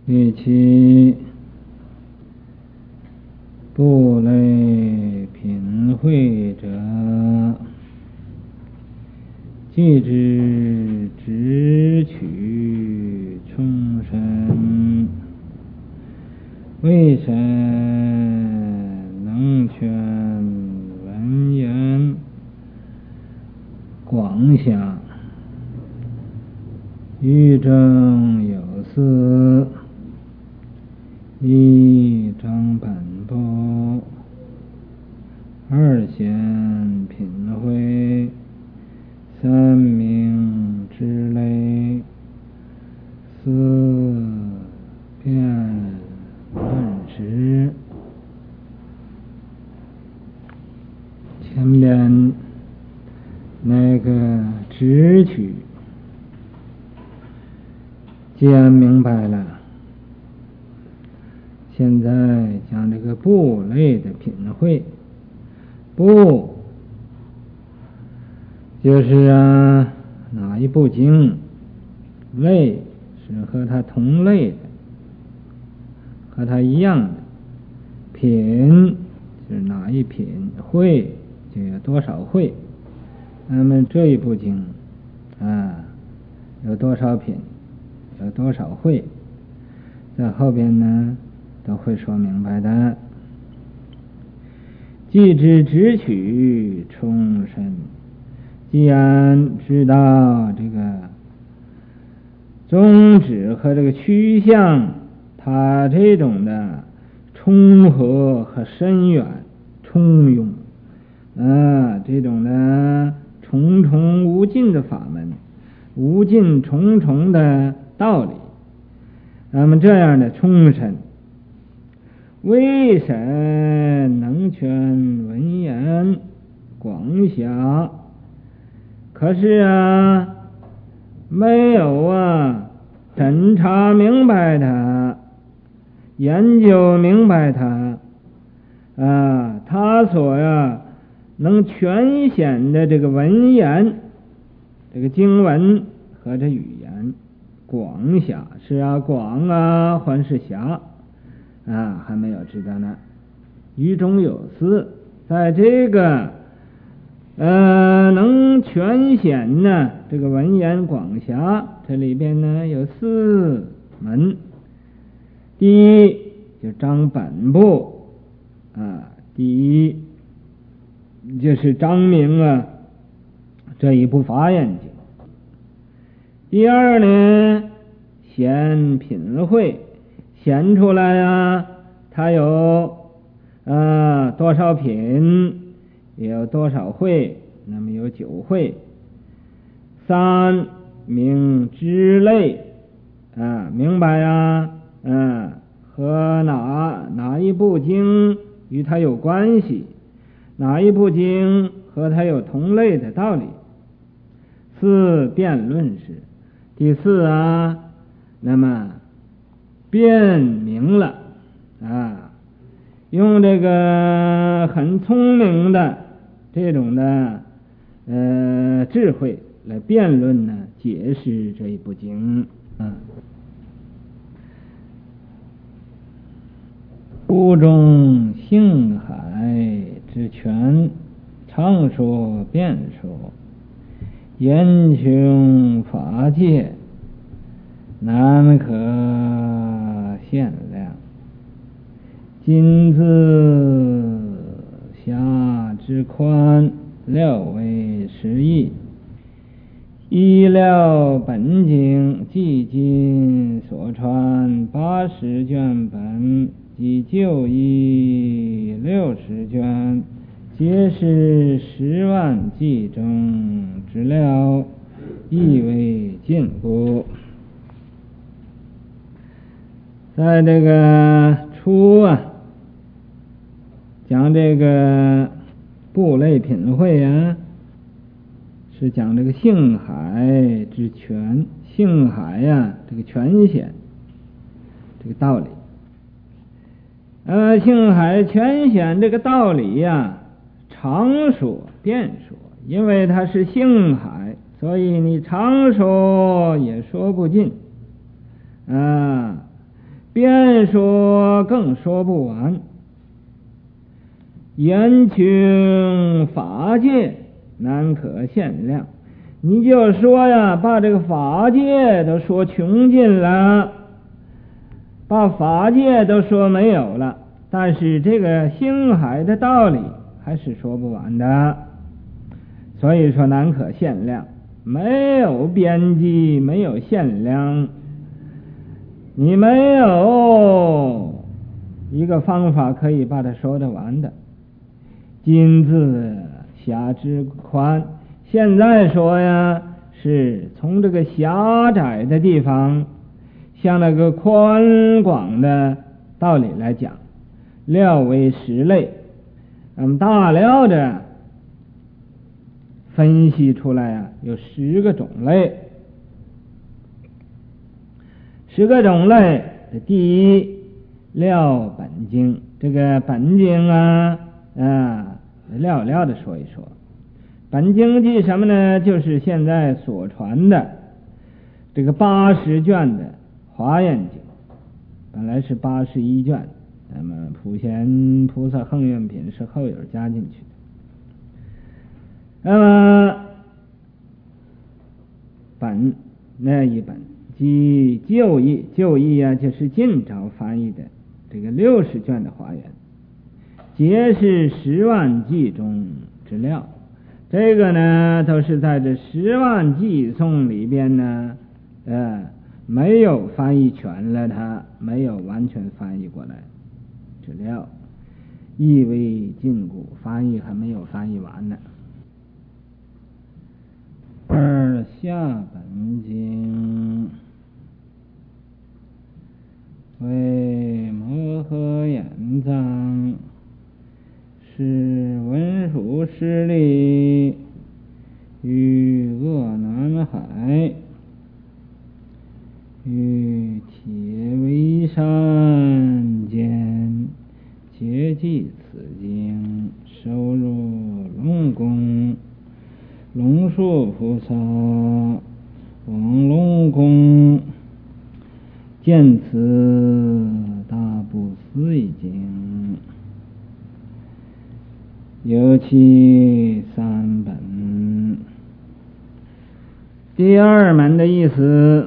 第七，部类品会者，既知直取冲身，为神能全文言广详，欲正有司，一张本部，二显品会，三明之类，四辩论时。前边那个直取既然明白了，现在讲这个部类的品会。部就是哪一部经，类是和它同类的，和它一样的，品就是哪一品，会就有多少会。那么这一部经有多少品，有多少会，在后边呢都会说明白的。既知直取冲身，既然知道这个宗旨和这个趋向，它这种的冲合和深远冲涌这种的重重无尽的法门，无尽重重的道理，那么这样的冲身，为神能全文言广详，可是没有审查明白它，研究明白它他所能全显的这个文言，这个经文和这语言广狭，是广还是狭还没有知道呢。语中有司，在这个能全显呢这个文言广狭，这里边呢有四门。第一就章本部第一就是章明这一部法眼经。第二呢显品会，显出来它有多少品，也有多少会，那么有9会。三明之类明白和哪一部经与它有关系，哪一部经和它有同类的道理。四辩论时，第四那么辩明了用这个很聪明的这种的智慧来辩论呢，解释这一部经部中性海之全，畅说辩说，言穷法界，难可限量。今自狭之宽，料为实义。依料本经，即今所传80卷本及旧译60卷，皆是10万计中之料，亦为进步。在这个初讲这个部类品会是讲这个性海之全，性海这个全显这个道理。性海全显这个道理常说辩说，因为它是性海，所以你常说也说不尽边说更说不完。言穷法界难可限量，你就说呀，把这个法界都说穷尽了，把法界都说没有了，但是这个星海的道理还是说不完的，所以说难可限量，没有边际，没有限量，你没有一个方法可以把它说得完的。今自狭之宽，现在说呀，是从这个狭窄的地方向那个宽广的道理来讲，料为10类，那么大料的分析出来啊，有10个种类。10个种类，第一，料本经，这个本经料的说一说。本经记什么呢？就是现在所传的这个80卷的华严经，本来是81卷，那么普贤菩萨恒愿品是后有加进去的。那么本那一本即旧译，旧译啊，就是晋朝翻译的这个60卷的华严，皆是10万偈中之料。这个呢，都是在这10万偈颂里边呢，没有翻译全了，它没有完全翻译过来之料，意为禁古，翻译还没有翻译完呢。二下本经为摩诃衍藏，是文殊师利于鄂南海，于铁围山间皆记此经，收入龙宫。龙树菩萨往龙宫，见此大不思议经，有其3本。第2门的意思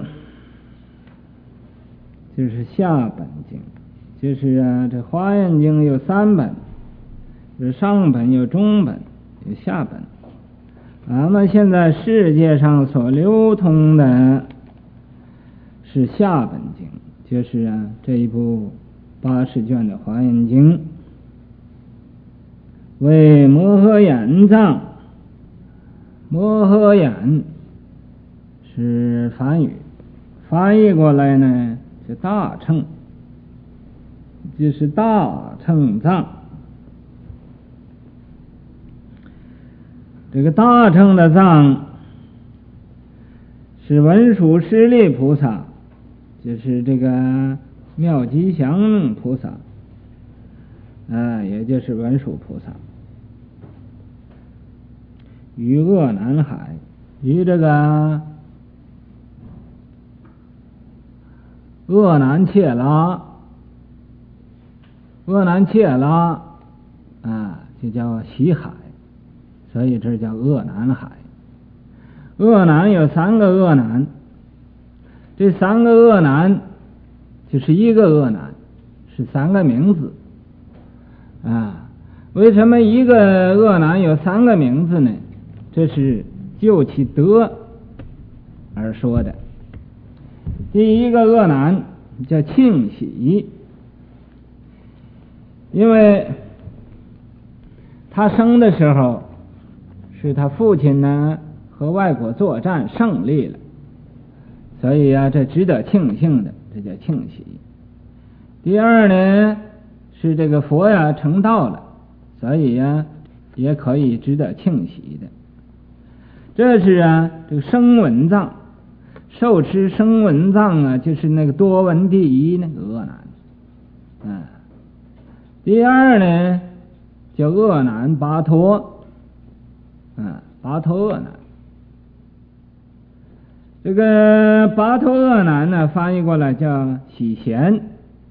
就是下本经，就是这华严经有3本，有上本，有中本，有下本。咱们现在世界上所流通的是下本经，就是这一部80卷的华严经，为摩诃衍藏。摩诃衍是梵语，翻译过来呢是大乘，就是大乘藏。这个大乘的藏是文殊师利菩萨，就是这个妙吉祥菩萨，也就是文殊菩萨，于鄂南海，于这个鄂南切拉，鄂南切拉就叫西海，所以这叫鄂南海。鄂南有3个鄂南，这3个鄂南就是一个鄂南，是3个名字为什么一个鄂南有3个名字呢？这是就其德而说的。第一个鄂南叫庆喜，因为他生的时候是他父亲呢和外国作战胜利了，所以这值得庆幸的，这叫庆喜。第二呢是这个佛成道了，所以也可以值得庆喜的。这是这个声闻藏，受持声闻藏就是那个多闻第一那个鄂南第二呢叫鄂南巴陀巴陀鄂南。这个巴陀鄂南呢翻译过来叫喜贤，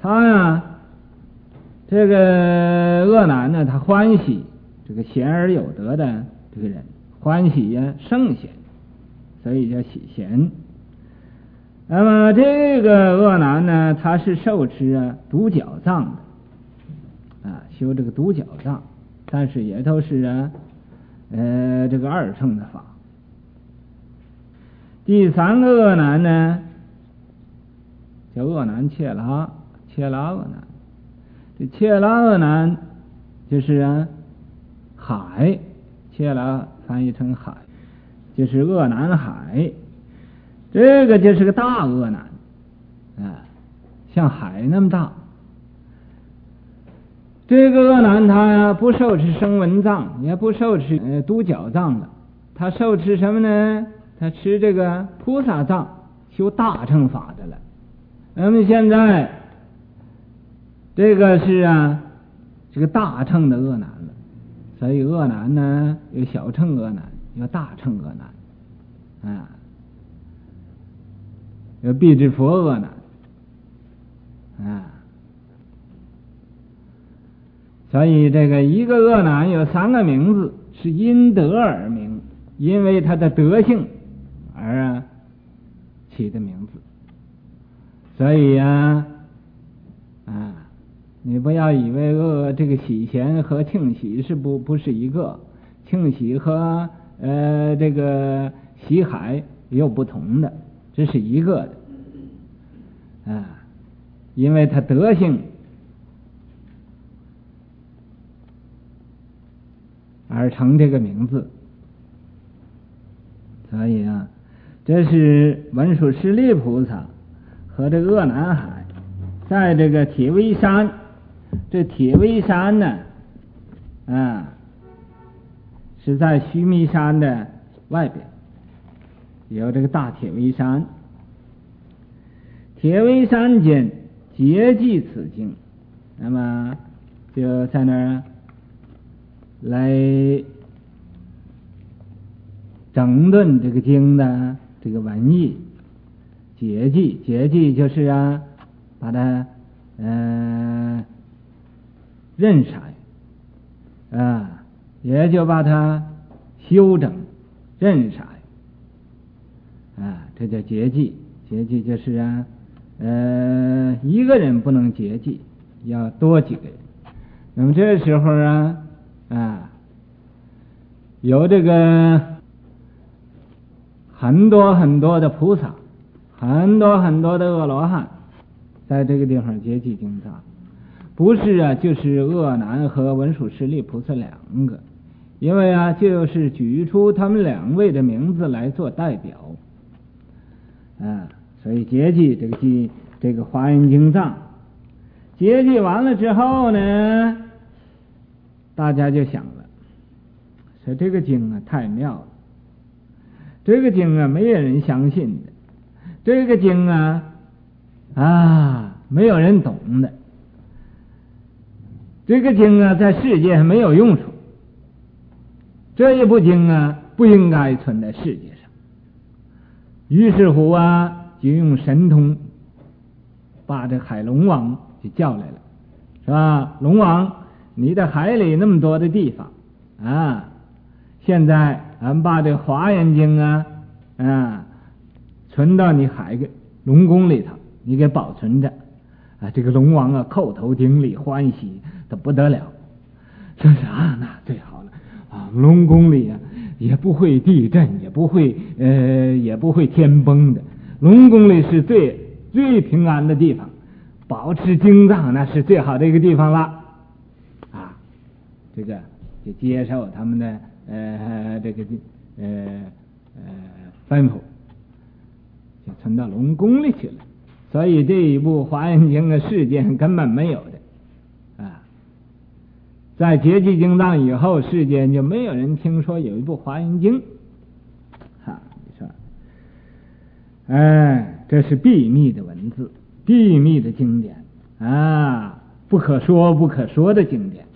他呀，这个恶男呢，他欢喜这个贤而有德的这个人，欢喜呀圣贤，所以叫喜贤。那么这个恶男呢，他是受持独角藏的修这个独角藏，但是也都是这个二乘的法。第三个恶男呢，叫恶男切拉恶男。这切拉恶男就是海，切拉翻译成海，就是恶男海。这个就是个大恶男像海那么大。这个恶男他不受持声闻藏，也不受持独角藏的，他受持什么呢？他持这个菩萨藏，修大乘法的了。那么现在这个是这个大乘的恶男了。所以恶男呢，有小乘恶男，有大乘恶男有辟支佛恶男所以这个一个恶男有三个名字，是因德而名，因为他的德性而起的名字。所以你不要以为这个喜贤和庆喜是不是一个，庆喜和这个喜海有不同的，这是一个的因为他德性而成这个名字。所以这是文殊师利菩萨和这个恶男海在这个铁围山。这铁围山呢是在须弥山的外边，有这个大铁围山。铁围山间结记此经，那么就在那儿来整顿这个经的这个文义。结记就是把它认识也就把它修整认识这叫结记。结记就是一个人不能结记，要多几个人。那么这时候有这个很多的菩萨，很多的阿罗汉在这个地方结记经藏。不是就是恶男和文殊师利菩萨两个，因为就是举出他们两位的名字来做代表所以结记这个华严经藏。结记完了之后呢，大家就想了，说这个经太妙了，这个经没有人相信的，这个经没有人懂的，这个经在世界上没有用处，这一部经不应该存在世界上。于是乎就用神通把这海龙王就叫来了，是吧？龙王，你的海里那么多的地方现在俺把这华严经存到你海龙宫里头，你给保存着这个龙王叩头顶礼，欢喜的不得了，说是那最好了龙宫里也不会地震，也不会天崩的，龙宫里是最平安的地方，保持经藏那是最好的一个地方了这个就接受他们的这个吩咐，就存到龙宫里去了。所以这一部华严经世界上根本没有的在结记经藏以后，世间就没有人听说有一部华严经你说这是秘密的文字，秘密的经典不可说的经典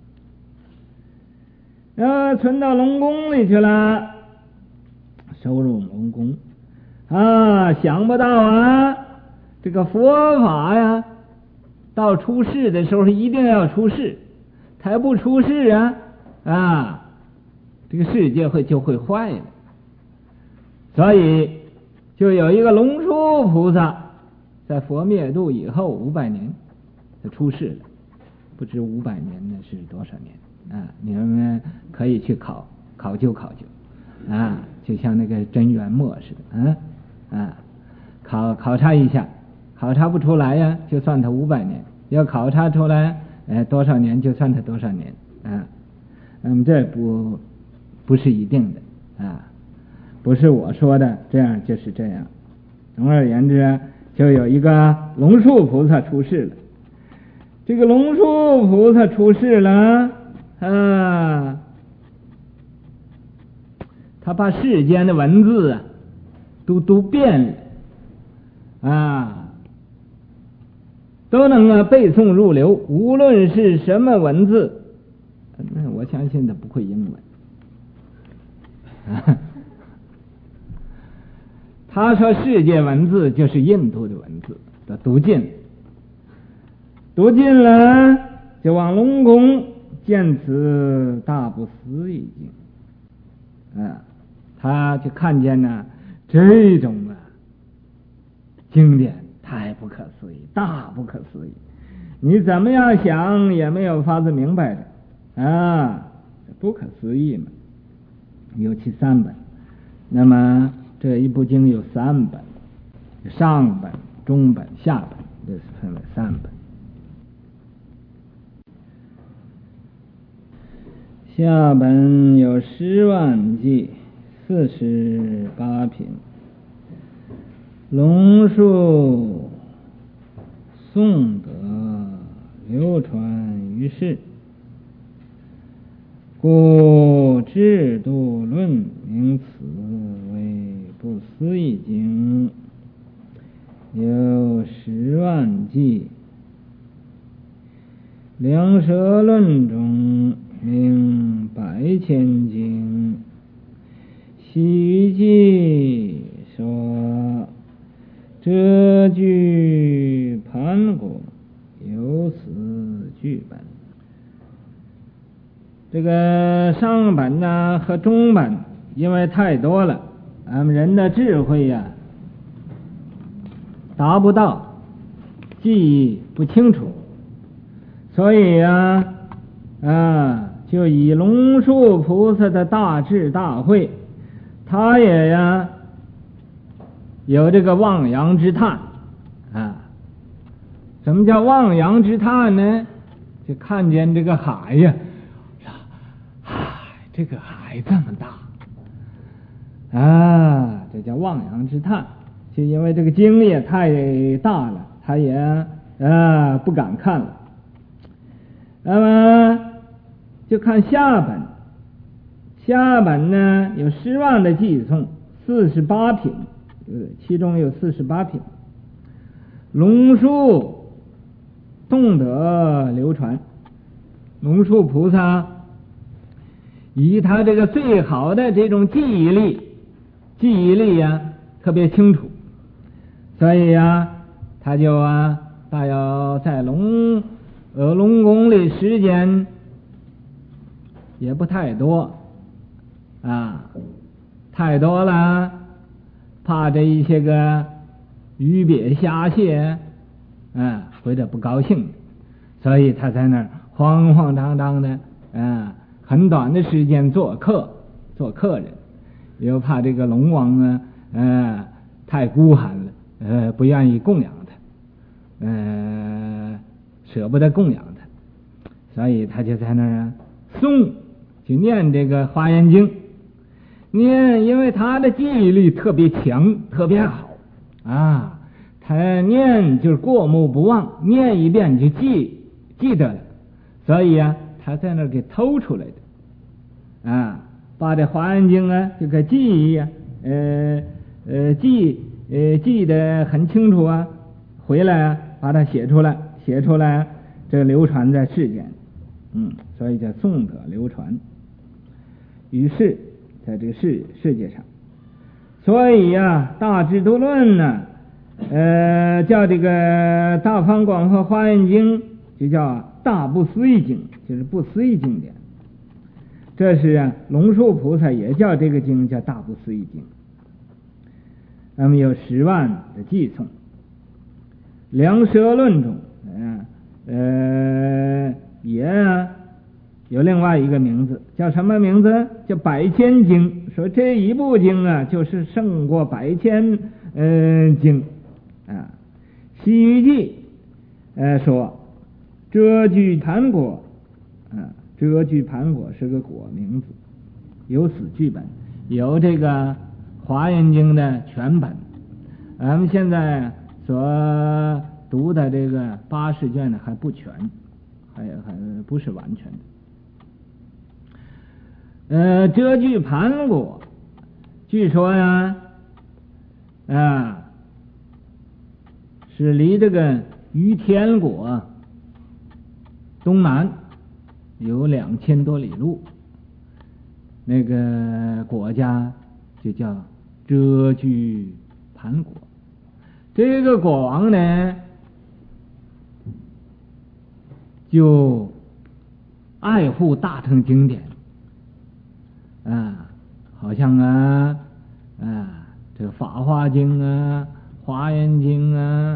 存到龙宫里去了，收入龙宫想不到这个佛法到出世的时候一定要出世，他不出世这个世界就会坏了。所以就有一个龙树菩萨在佛灭度以后500年他出世了，不知500年呢是多少年你们可以去考究就像那个真元末似的考察一下，考察不出来呀就算他500年，要考察出来多少年就算他多少年那么这不是一定的不是我说的这样就是这样。总而言之就有一个龙树菩萨出世了。这个龙树菩萨出世了他把世间的文字都读遍了都能背诵入流，无论是什么文字，那我相信他不会英文他说世界文字就是印度的文字，都读尽了，就往龙宫见此大不思议境他就看见这种经典太不可思议，大不可思议，你怎么样想也没有法子明白的不可思议嘛。有其3本，那么这一部经有3本，上本、中本、下本，这是分为3本。下本有10万偈48品，龙树颂德流传于世，故制度论名此为不思议经。有10万偈，量舍论中名百千经。西域记说这句盘果有此句本。这个上本和中本因为太多了，俺们人的智慧达不到，记忆不清楚，所以就以龙树菩萨的大智大慧，他也有这个望洋之叹什么叫望洋之叹呢？就看见这个海这个海这么大这叫望洋之叹。就因为这个经也太大了，他也不敢看了。那么就看下本，下本呢有10万的偈颂，48品，其中有48品，龙树颂德流传。龙树菩萨以他这个最好的这种记忆力特别清楚，所以他就大要在龙宫里时间也不太多太多了，怕这一些个鱼鳖虾蟹回来不高兴，所以他在那儿慌慌张张的很短的时间做客人，又怕这个龙王太孤寒了，不愿意供养他，舍不得供养他，所以他就在那儿诵，就念这个华严经，念，因为他的记忆力特别强，特别好他念就是过目不忘，念一遍就记得了，所以他在那儿给偷出来的把这华严经就给记得很清楚回来把它写出来，这流传在世间，所以叫颂德流传于世，在这个世界上。所以大智度论叫这个大方广和华严经就叫大不思议经，就是不思议经典。这是龙树菩萨也叫这个经叫大不思议经。那么有10万的偈颂。梁舍论中也有另外一个名字，叫什么名字？叫百千经。说这一部经就是胜过百千经啊。西域记说遮具盘果遮具盘果是个果名字，有此剧本，有这个华严经的全本。咱们现在所读的这个80卷呢还不全，还不是完全的。遮具盘果据说呢是离这个于天国东南有2000多里路，那个国家就叫遮具盘国。这个国王呢就爱护大乘经典好像这个法华经华严经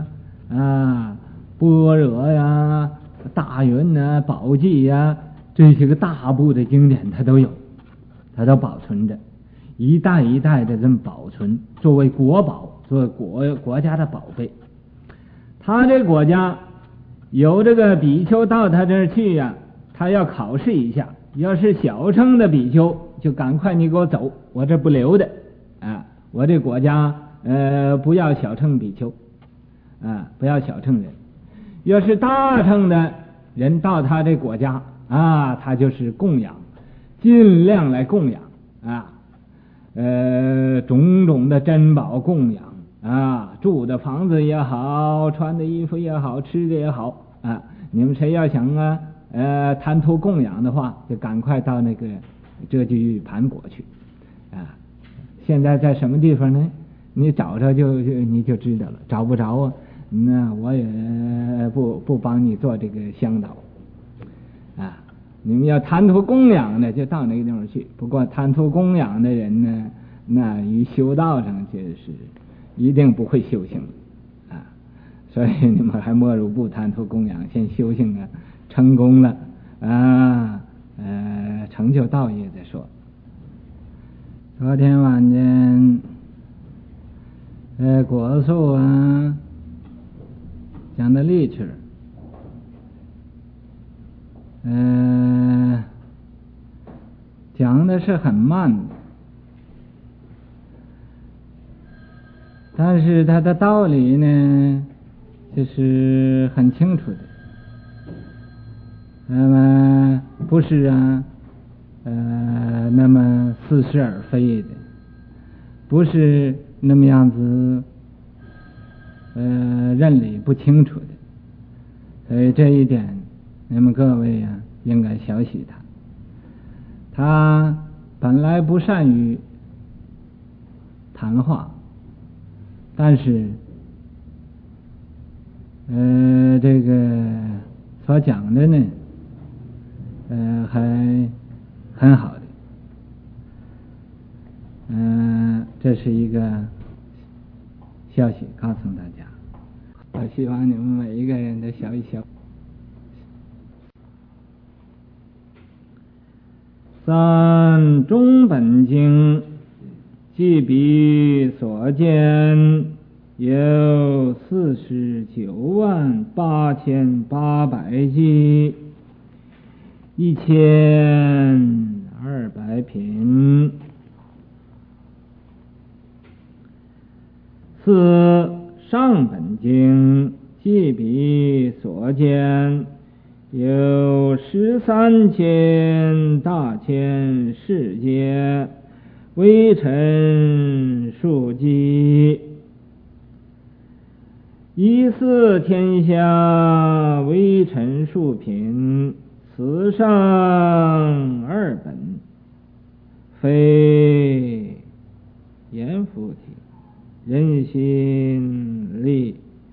般若大云宝济这些个大部的经典它都有，它都保存着，一代一代的这么保存，作为国宝，作为国家的宝贝。他这国家有这个比丘到他这儿去他要考试一下，要是小乘的比丘就赶快你给我走，我这不留的我这国家不要小乘比丘不要小乘人。要是大乘的人到他这国家他就是供养，尽量来供养种种的珍宝供养住的房子也好，穿的衣服也好，吃的也好你们谁要想贪图供养的话，就赶快到那个遮具盘果去现在在什么地方呢？你找着你就知道了，找不着那我也不帮你做这个向导你们要贪图供养的就到那个地方去。不过贪图供养的人呢，那于修道上就是一定不会修行所以你们还莫如不贪图供养，先修行成功了成就道业再说。昨天晚间果树讲的历史讲的是很慢的，但是它的道理呢就是很清楚的。那么不是那么似是而非的，不是那么样子认理不清楚的。所以这一点你们各位应该小许他。他本来不善于谈话，但是这个所讲的呢还很好的这是一个消息告诉大家。我希望你们每一个人都笑一笑。三中本经记笔所见有498800句，1200品。四上本经记笔所见有13,000大千世界微尘数记，一四天下微尘数品，此上2本，非言复体，人心力，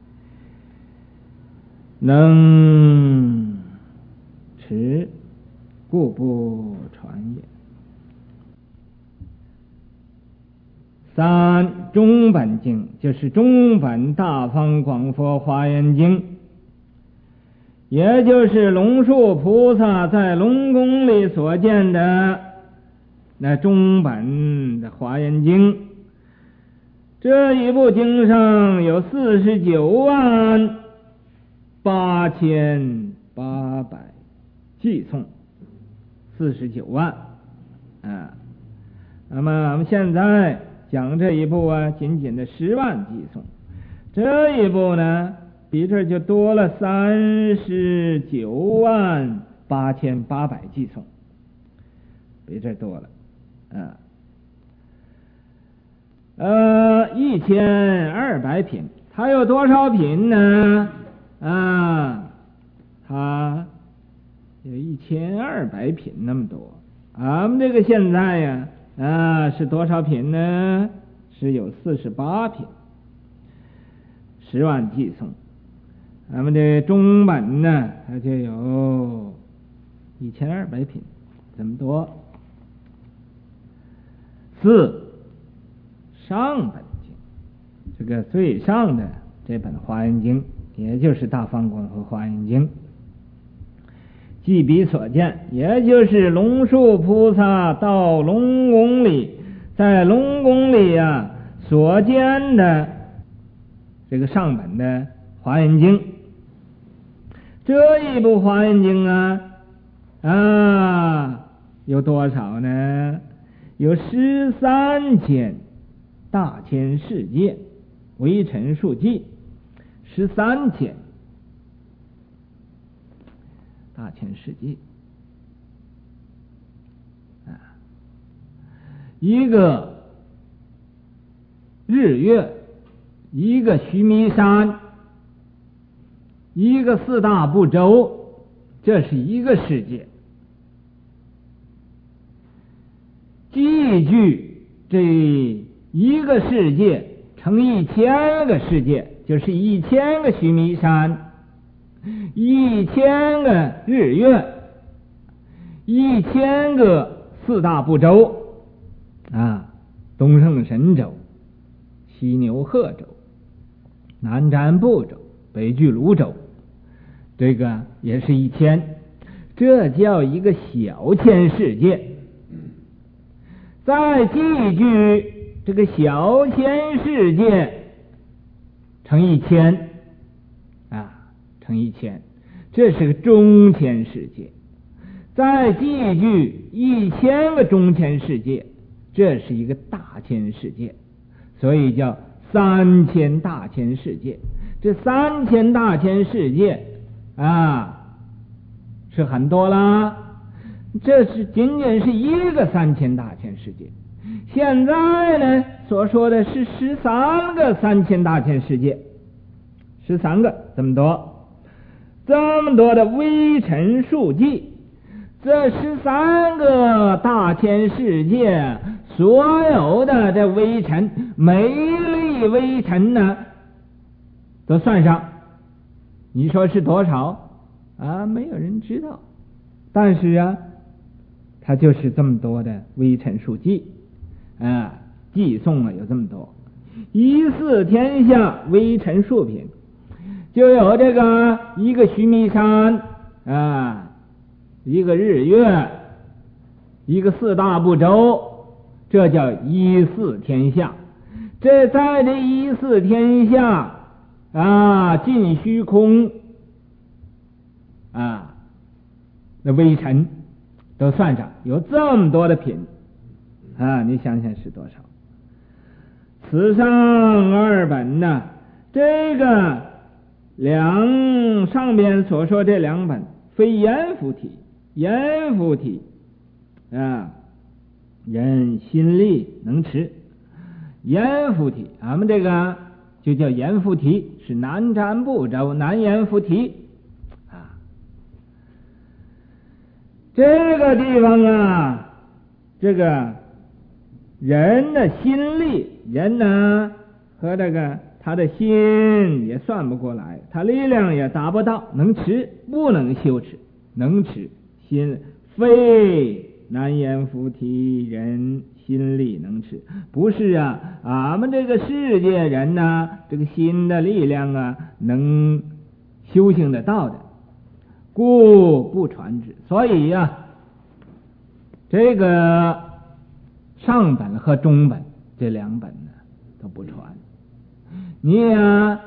能持，故不传也。三、中本经，就是中本大方广佛华严经，也就是龙树菩萨在龙宫里所见的那中本的华严经。这一部经上有498800偈颂，49万啊。那么我们现在讲这一部仅仅的10万偈颂，这一部呢比这就多了398800偈颂，比这多了1200品，它有多少品呢？它有1200品那么多。俺们这个现在是多少品呢？是有48品，10万偈颂。咱们这中本呢，它就有1200品，这么多。四、上本经，这个最上的这本华严经，也就是大方广佛华严经，即彼所见，也就是龙树菩萨到龙宫里，在龙宫里所见的这个上本的华严经。这一部华严经有多少呢？有13千大千世界微尘数记，13千大千世界一个日月，一个须弥山，一个4大部洲，这是一个世界。记句这一个世界乘1000个世界，就是1000个须弥山，1000个日月，1000个4大部洲东胜神州、西牛贺州、南瞻部洲、北俱泸州，这个也是1000，这叫一个小千世界。再记句这个小千世界乘1000乘1000，这是个中千世界。再记句1000个中千世界，这是一个大千世界，所以叫3000大千世界。这3000大千世界是很多啦，这是仅仅是一个3000大千世界。现在呢所说的是13个3000大千世界，13个这么多的微尘数记。这13个大千世界所有的这微尘，每粒微尘呢都算上，你说是多少没有人知道，但是它就是这么多的微尘数记偈颂有这么多。14天下微尘数品，就有这个一个须弥山一个日月，一个4大部洲，这叫14天下。这在这14天下尽虚空那微尘都算上，有这么多的品你想想是多少？此上2本这个上边所说这2本非阎浮提，阎浮提人心力能持，阎浮提俺们这个就叫阎浮提，是南瞻部洲南阎浮提这个地方这个人的心力，人和这个他的心也算不过来，他力量也达不到，能持不能修持，能持心非难言菩提人心力能持，不是啊，俺们这个世界人呢，这个心的力量啊，能修行得到的，故不传之。所以呀，这个上本和中本这两本呢都不传。你呀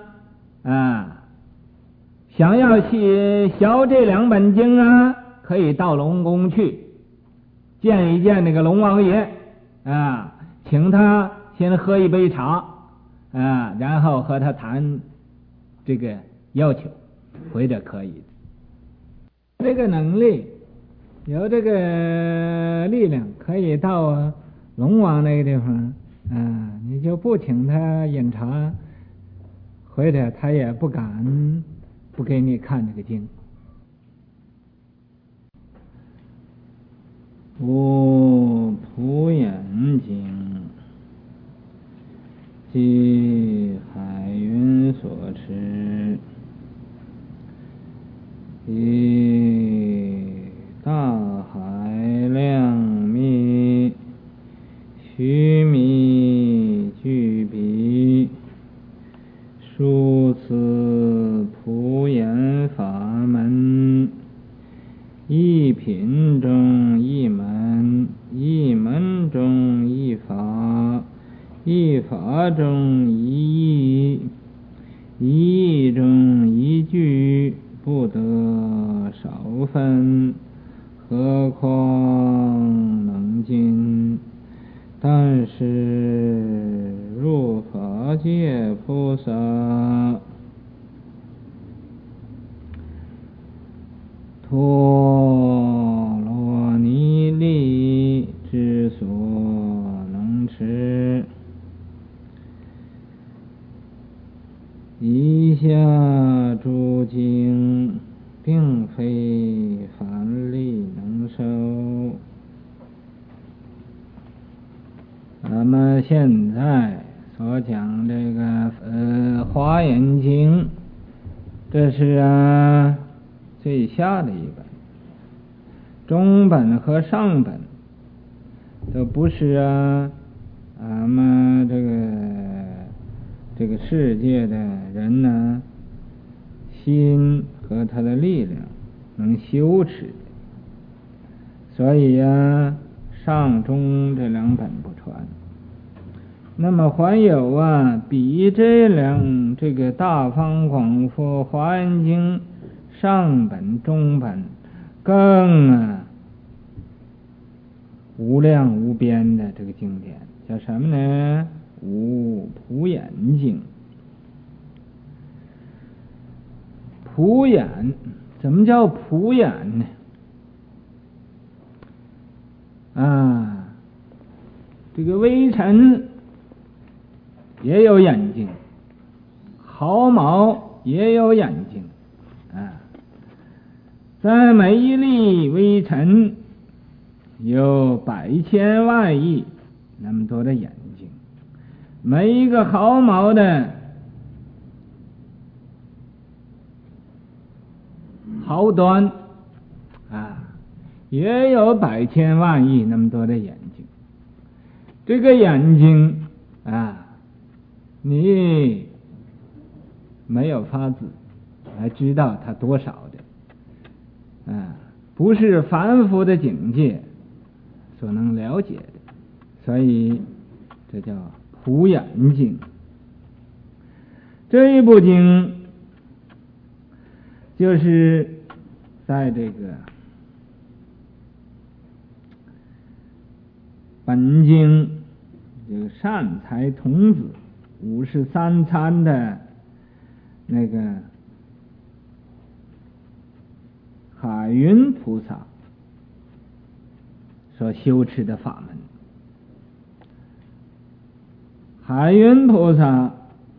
想要去学这两本经啊，可以到龙宫去见一见那个龙王爷请他先喝一杯茶然后和他谈这个要求，回着可以。这个能力有这个力量，可以到龙王那个地方你就不请他饮茶，回头他也不敢不给你看这个经。无普眼经，即海云所持，以大海量密，须弥具彼，殊此普眼法门，一品中一门，一门中一法，一法中一义，一义中一句，不得少分，何况能尽。但是入法界菩萨陀罗尼力之所能持，以下诸经并非凡力能受。那么现在所讲这个华严经，这是最下的一本，中本和上本都不是俺们这个世界的人呢心和他的力量能修持的，所以上中这两本不传。那么还有比这个大方广佛华严经上本中本更无量无边的这个经典，叫什么呢？无普眼经。普眼，怎么叫普眼呢？这个微尘也有眼睛，毫毛也有眼睛在每一粒微尘有百千万亿那么多的眼睛，每一个毫毛的毫端也有百千万亿那么多的眼睛。这个眼睛你没有法子来知道它多少的不是凡夫的境界所能了解的，所以这叫普眼经。这一部经就是在这个本经这个善财童子53参的那个海云菩萨所修持的法门。海云菩萨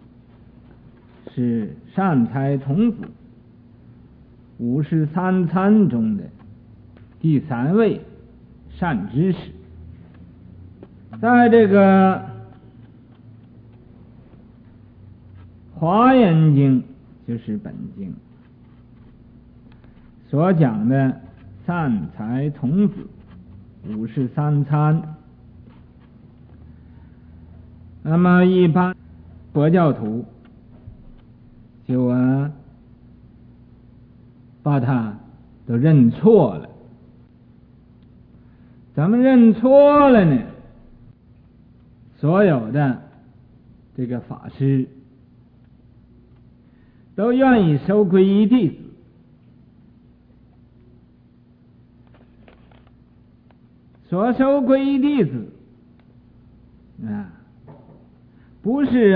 是善财童子53参中的第3位善知识，在这个华严经就是本经所讲的善财童子53参。那么一般佛教徒就把它都认错了。咱们认错了呢，所有的这个法师都愿意收皈依弟子，所收皈依弟子不是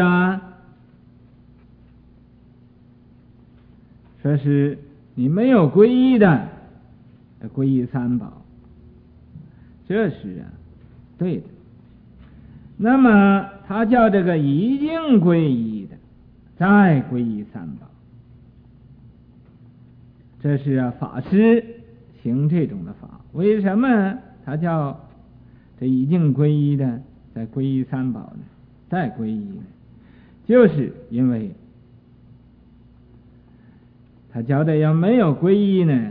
说是你没有皈依的皈依三宝，这是对的。那么他叫这个已经皈依的再皈依三宝，这是法师行这种的法。为什么他叫这已经皈依的再皈依三宝呢？再皈依呢，就是因为他觉得要没有皈依呢，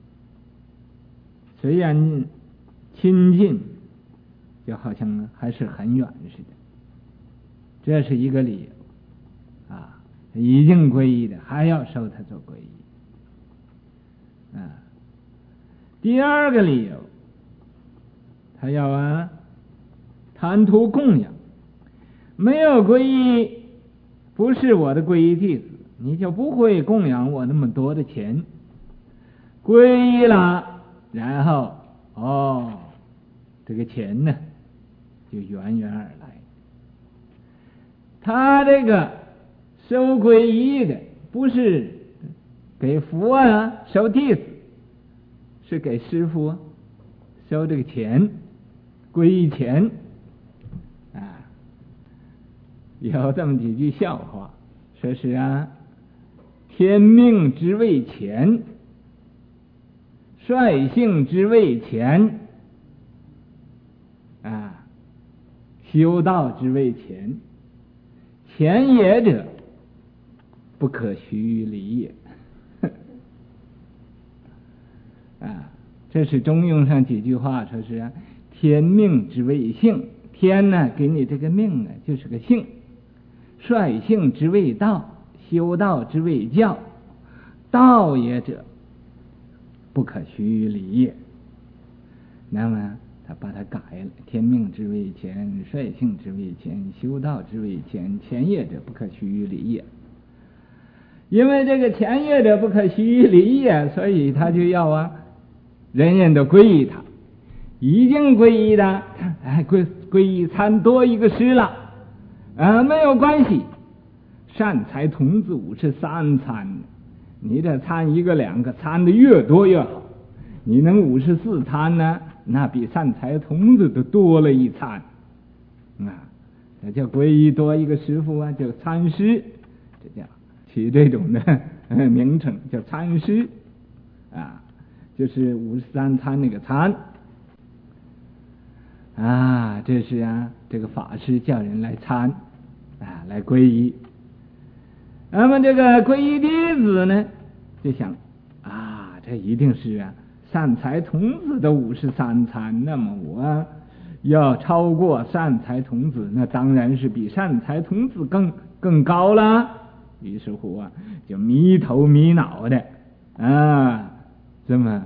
虽然亲近，就好像还是很远似的，这是一个理由已经皈依的还要收他做皈依第二个理由，他要贪图供养，没有皈依，不是我的皈依弟子，你就不会供养我那么多的钱。皈依了，然后这个钱呢就源源而来。他这个收皈依的不是给佛收弟子，是给师父收这个钱，皈依钱有这么几句笑话，说是天命之谓钱，率性之谓钱修道之谓钱，钱也者，不可虚离也这是中庸上几句话，说是天命之谓性，天呢给你这个命就是个性，率性之谓道，修道之谓教，道也者，不可虚离也。那么他把它改了，天命之谓钱，率性之谓钱，修道之谓钱，钱业者不可虚离也。因为这个钱业者不可虚离也，所以他就要人人都皈依他。已经皈依的皈依参多一个师了没有关系，善财童子53参，你这参一个两个，参的越多越好。你能54参呢，那比善财童子都多了一参这叫皈依多一个师父叫参师，这叫起这种的名称叫参师就是53参那个参这是这个法师叫人来参来皈依。那么这个皈依弟子呢，就想这一定是善财童子的53参，那么我要超过善财童子，那当然是比善财童子更高了。于是乎就迷头迷脑的这么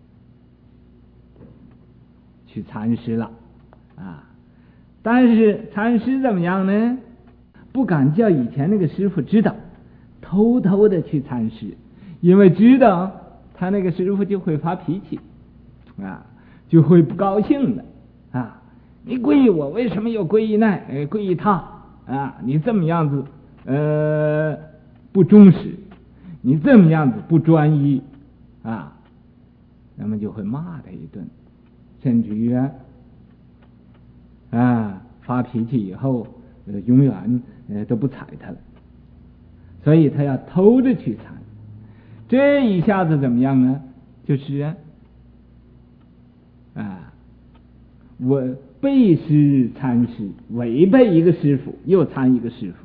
去参师了但是参师怎么样呢？不敢叫以前那个师父知道，偷偷的去参师，因为知道他那个师父就会发脾气就会不高兴的你皈依我，为什么要皈依皈依他你这么样子不忠实，你这么样子不专一那么就会骂他一顿，甚至于发脾气以后永远都不睬他了。所以他要偷着去参，这一下子怎么样呢？就是我背师参师，违背一个师傅又参一个师傅，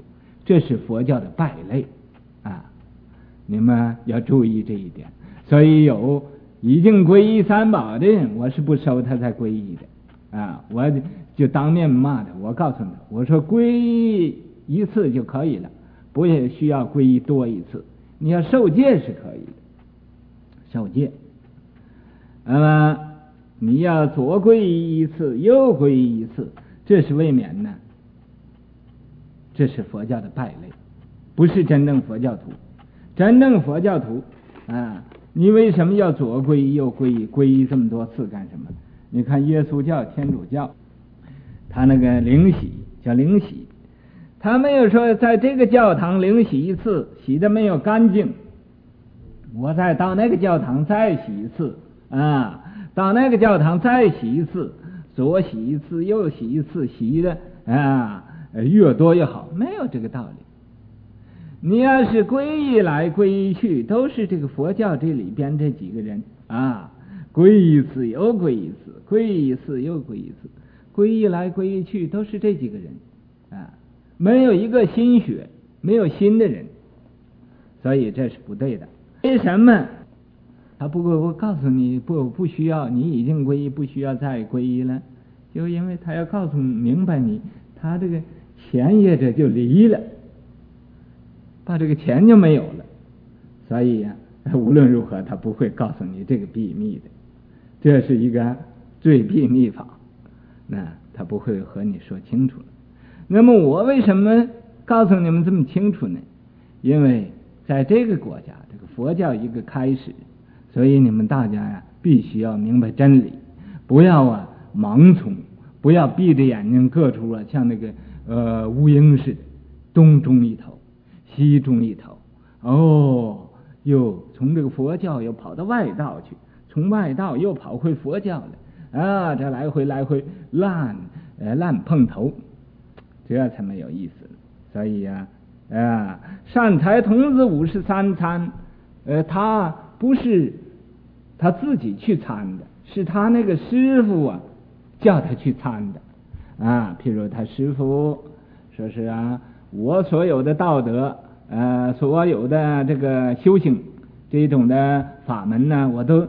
这是佛教的败类啊！你们要注意这一点。所以有已经皈依三宝的人，我是不收他才皈依的啊！我就当面骂他，我告诉他，我说皈依一次就可以了，不也需要皈依多一次。你要受戒是可以的，受戒。那么你要左皈依一次，右皈依一次，这是未免呢，这是佛教的败类，不是真正佛教徒。真正佛教徒啊，你为什么要左皈依右皈依？皈依这么多次干什么？你看耶稣教、天主教，他那个灵洗叫灵洗，他没有说在这个教堂灵洗一次洗的没有干净，我再到那个教堂再洗一次啊，到那个教堂再洗一次，左洗一次右洗一次，洗的啊越多越好，没有这个道理。你要是皈依来皈依去，都是这个佛教这里边这几个人啊，皈依一次又皈依一次，皈依一次又皈依一次，皈依来皈依去都是这几个人啊，没有一个新血，没有新的人，所以这是不对的。为什么？他不过我告诉你，不需要，你已经皈依，不需要再皈依了，就因为他要告诉明白你，他这个前业者就离了。把这个钱就没有了，所以呀，无论如何他不会告诉你这个秘密的，这是一个最秘密法，那他不会和你说清楚了。那么我为什么告诉你们这么清楚呢？因为在这个国家，这个佛教一个开始，所以你们大家呀必须要明白真理，不要盲从，不要闭着眼睛各处像那个乌鹰似的，东中一头西中一头，又从这个佛教又跑到外道去，从外道又跑回佛教了啊！这来回乱碰头，这才没有意思。所以善财童子53参，他不是他自己去参的，是他那个师傅叫他去参的啊。譬如他师傅说是我所有的道德，所有的这个修行这种的法门呢，我都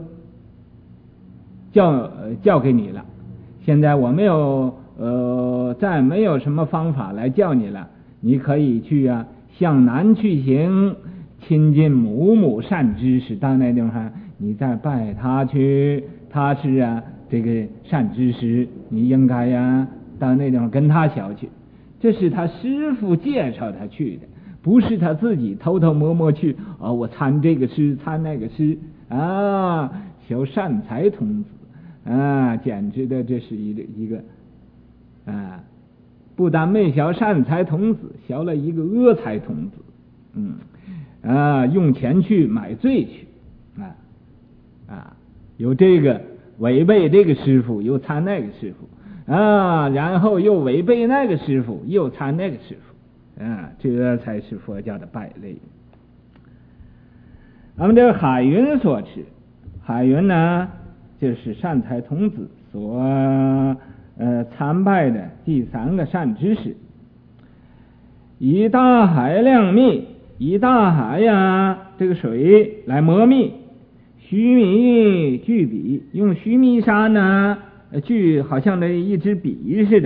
教给你了。现在我没有再没有什么方法来教你了，你可以去向南去行，亲近母善知识，到那地方你再拜他去，他是这个善知识，你应该到那地方跟他学去。这是他师父介绍他去的，不是他自己偷偷摸摸去我参这个师参那个师修善财童子简直的这是一个不但没学善财童子，学了一个阿财童子，用钱去买罪去有这个违背这个师父，又参那个师父然后又违背那个师父，又参那个师父这才是佛教的败类。那么这个海云所持，海云呢就是善财童子所参拜的第三个善知识。以大海量蜜，以大海这个水来磨蜜，须弥具笔，用须弥山具好像那一支笔似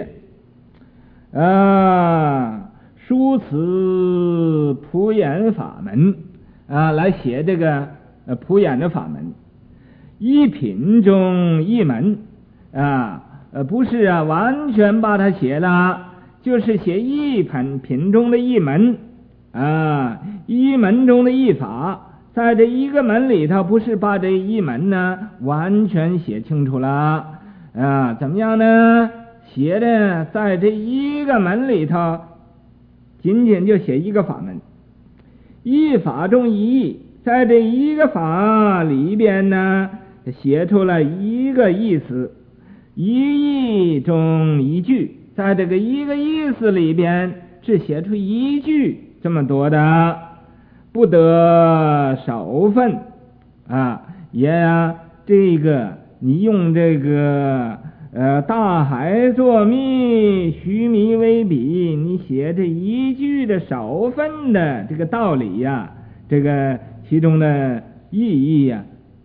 的书词普演法门来写这个普演的法门。一品中一门不是完全把它写了，就是写一品中的一门一门中的一法，在这一个门里头，不是把这一门完全写清楚了怎么样呢？写的在这一个门里头，仅仅就写一个法门，一法中一义，在这一个法里边写出了一个意思，一义中一句，在这个一个意思里边只写出一句，这么多的，不得少分也这个你用这个大海作谜，须弥为笔，你写这一句的少分的这个道理呀，这个其中的意义呀，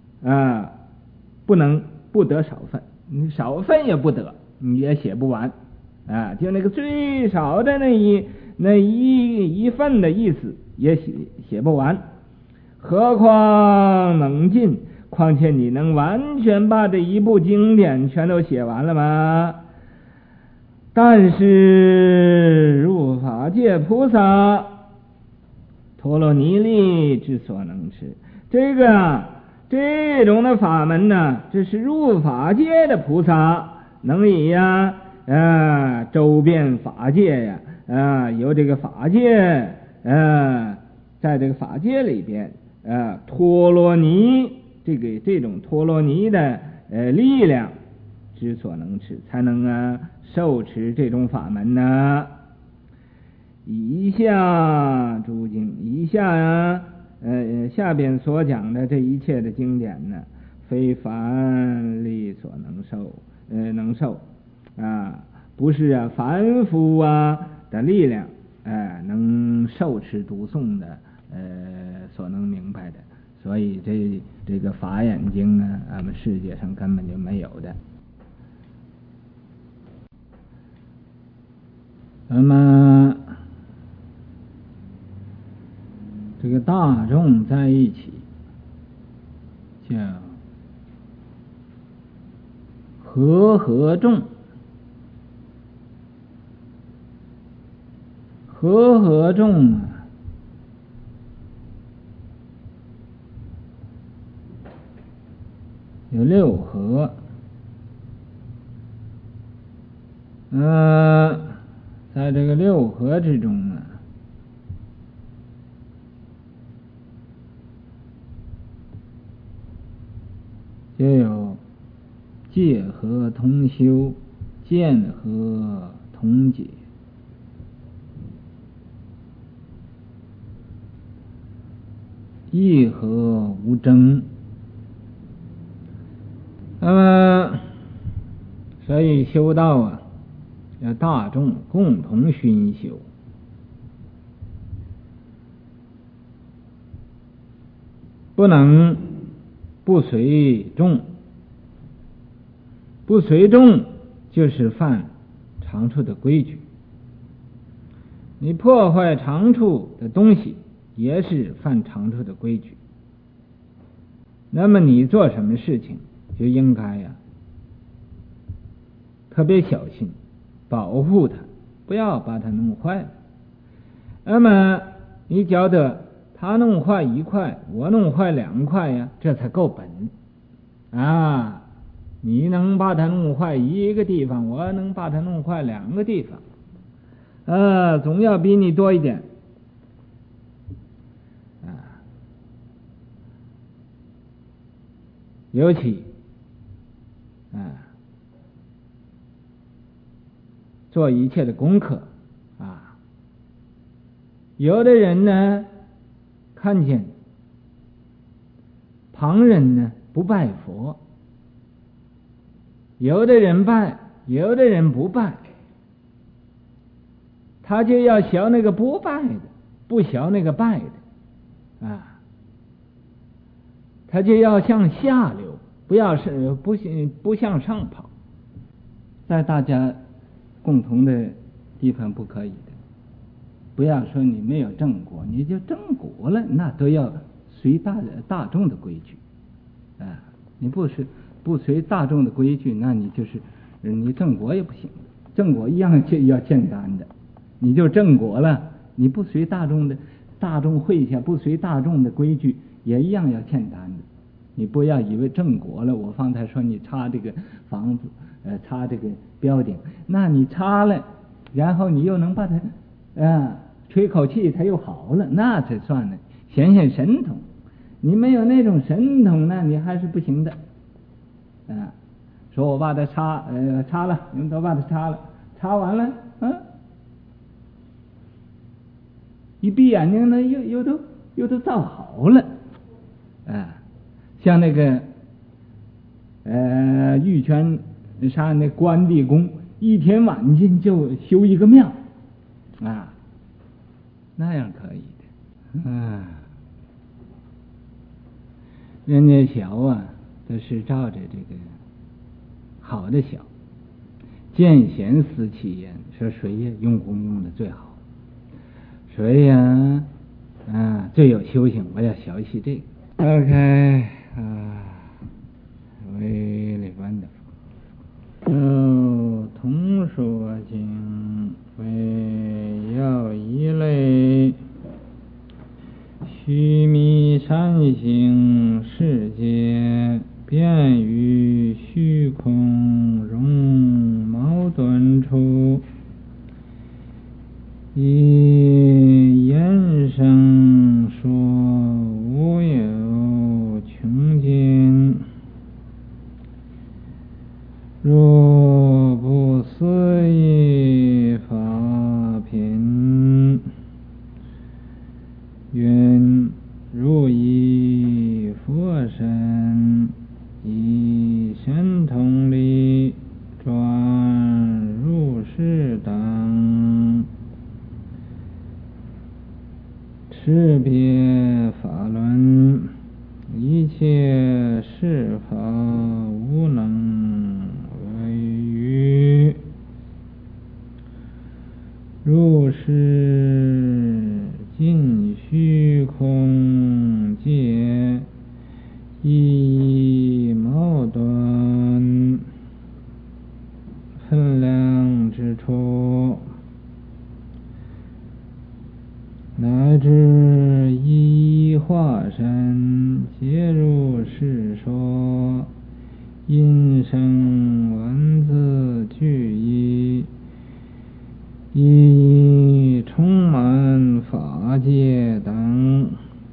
不得少分，你少分也不得，你也写不完就那个最少的那一份的意思也写不完，何况能尽？况且你能完全把这一部经典全都写完了吗？但是入法界菩萨陀罗尼力之所能持，这种的法门呢，这是入法界的菩萨能以周遍法界由这个法界在这个法界里边陀罗尼这种陀罗尼的力量之所能持，才能受持这种法门呢。以下诸经，以下下边所讲的这一切的经典呢，非凡力所能受不是凡夫的力量能受持读诵的所能明白的，所以这个法眼经呢，俺们世界上根本就没有的。那么这个大众在一起叫和众，和众有六合，在这个六合之中呢，就有戒合同修，见合同解，义合无争。那么所以修道要大众共同熏修，不能不随众，不随众就是犯常处的规矩，你破坏常处的东西也是犯常处的规矩。那么你做什么事情就应该特别小心保护它，不要把它弄坏了。那么你觉得他弄坏一块，我弄坏2块这才够本你能把它弄坏一个地方，我能把它弄坏2个地方总要比你多一点尤其做一切的功课有的人呢看见旁人呢不拜佛，有的人拜，有的人不拜，他就要学那个不拜的，不学那个拜的他就要向下流，不向上跑，在大家共同的地方不可以的。不要说你没有正果，你就正果了，那都要随大众的规矩你不随大众的规矩，那你就是你正果也不行，正果一样要简单的，你就正果了，你不随大众会下，不随大众的规矩也一样要简单的。你不要以为正果了，我方才说你擦这个房子擦这个标顶，那你擦了，然后你又能把它吹口气它又好了，那才算呢显神通。你没有那种神通，那你还是不行的说我把它擦了，你们都把它擦了，擦完了一闭眼睛呢又都造好了像那个玉泉上那关帝宫一天晚进就修一个庙啊，那样可以的。人家小啊，都是照着这个好的小，见贤思齐焉，说谁呀用功用的最好，谁呀最有修行，我要学习这个。OK really wonderful。通说经为要一类，须弥山行世界，便于虚空容矛盾处，以言声说无有穷尽，若不思议法品，愿如以佛身，以神通力转入世等，持别法轮，一切事法无能为喻，如是尽虚空界，一矛盾分量之处，乃至一化身皆如是说，音声文字俱一，以充满法界等，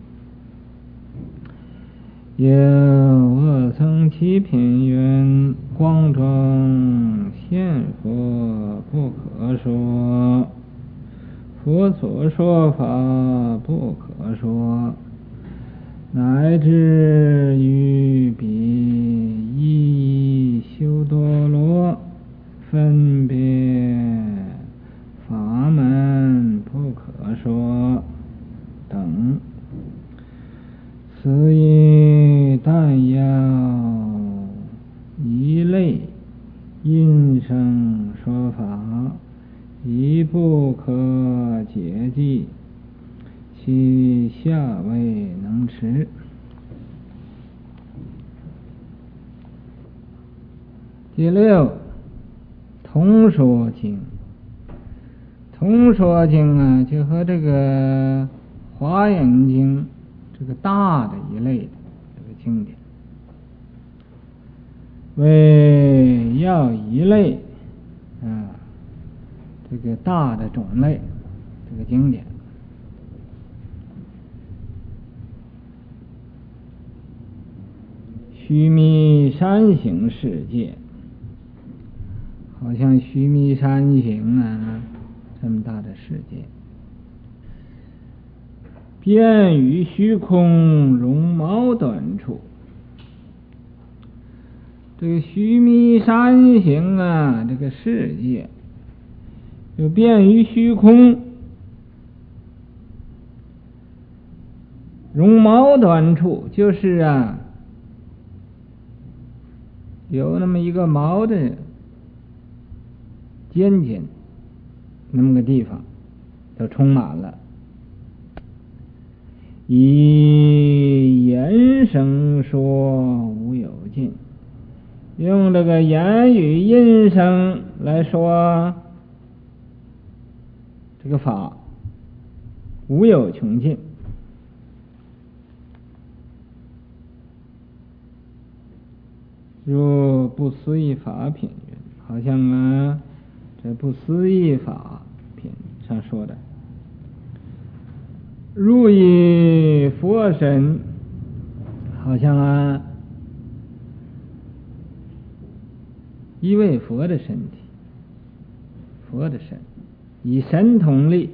有恶僧其品云：光中现佛不可说，佛所说法不可说，乃至于彼一修多罗分别法门不可说等，此一但要一类因声说法，亦不可解记，其下未能持。第六，通说经。通说经就和这个华严经这个大的一类的这个经典，为要一类这个大的种类这个经典。须弥山行世界，好像须弥山行这么大的世界，便于虚空容矛盾处。这个须弥山行这个世界就便于虚空容矛盾处，就是有那么一个矛的尖尖那么个地方就充满了，以言声说无有尽，用这个言语音声来说这个法无有穷尽。若不思议法品云，好像这不思议法品上说的，如以佛身，好像一位佛的身体，佛的身，以神通力，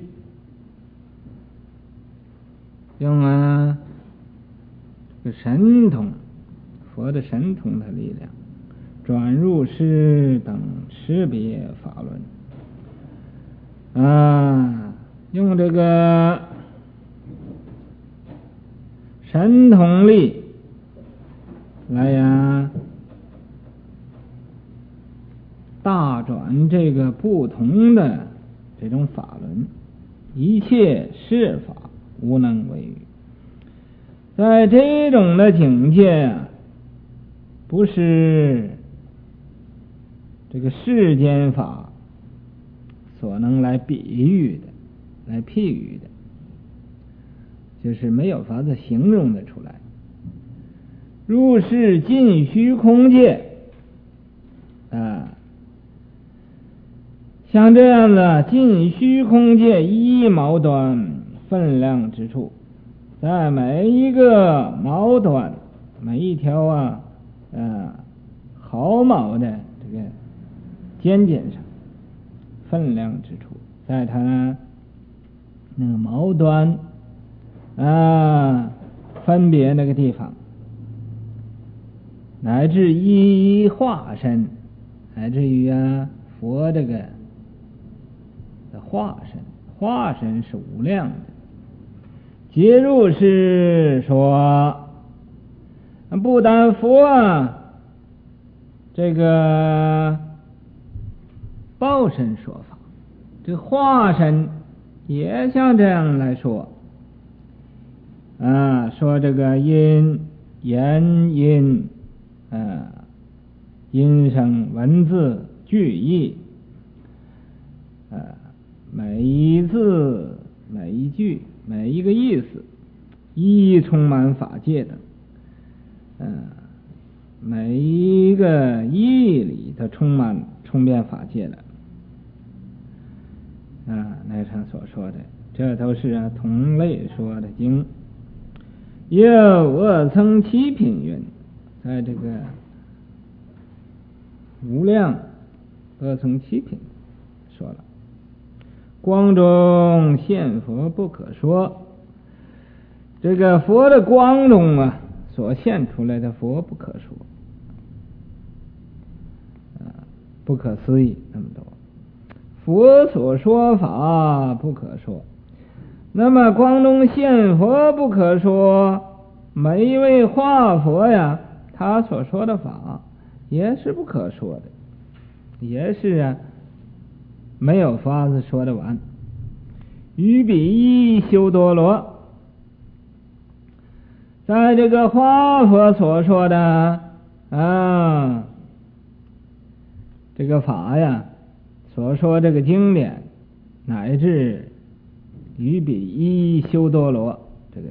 用这个神通，佛的神通的力量， 转入世等识别法论用这个神通力来大转这个不同的这种法轮，一切事法无能为喻。在这种的境界不是这个世间法所能来比喻的，来譬喻的，就是没有法子形容的出来。入世尽虚空界像这样的尽虚空界一毛端分量之处，在每一个毛端，每一条毫毛的这个尖尖上分量之处，在它那个毛端分别那个地方，乃至一化身，乃至于佛这个化身是无量的。皆入是说，不但佛这个报身说法，这化身也像这样来说说这个言音音声文字句意每一字每一句每一个意思一充满法界的每一个义里都充遍法界的那上所说的，这都是同类说的经。又恶曾七品云，在这个无量恶曾七品说了，光中现佛不可说，这个佛的光中所现出来的佛不可说不可思议那么多，佛所说法不可说，那么光中现佛不可说，每一位化佛他所说的法也是不可说的，也是没有法子说得完。于彼修多罗，在这个化佛所说的这个法所说这个经典，乃至于彼一修多罗，这个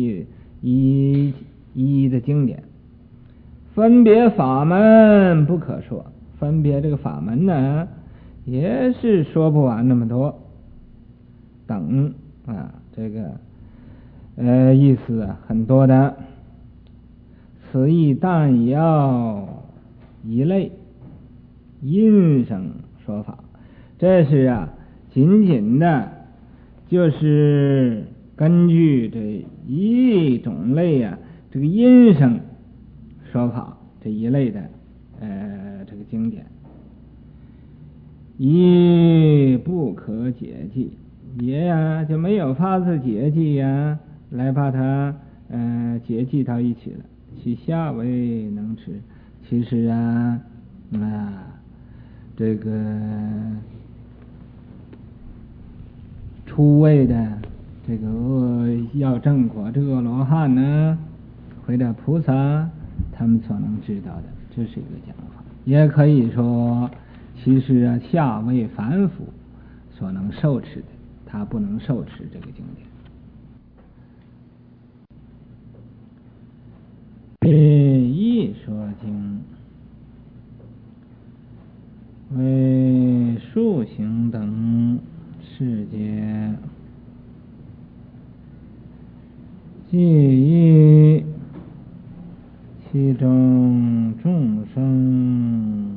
一的经典，分别法门不可说，分别这个法门呢也是说不完那么多等这个意思很多的。此亦但要一类音声说法，这是仅仅的就是根据这一种类这个音声说法这一类的这个经典，亦不可解记，也就没有法子解记来把它解记到一起了。其下为能持，其实这个初位的这个要正果这个阿罗汉呢，或者菩萨他们所能知道的，这是一个讲法。也可以说其实下位凡夫所能受持的，他不能受持这个经典。一说经为数行等世界，即以其中众生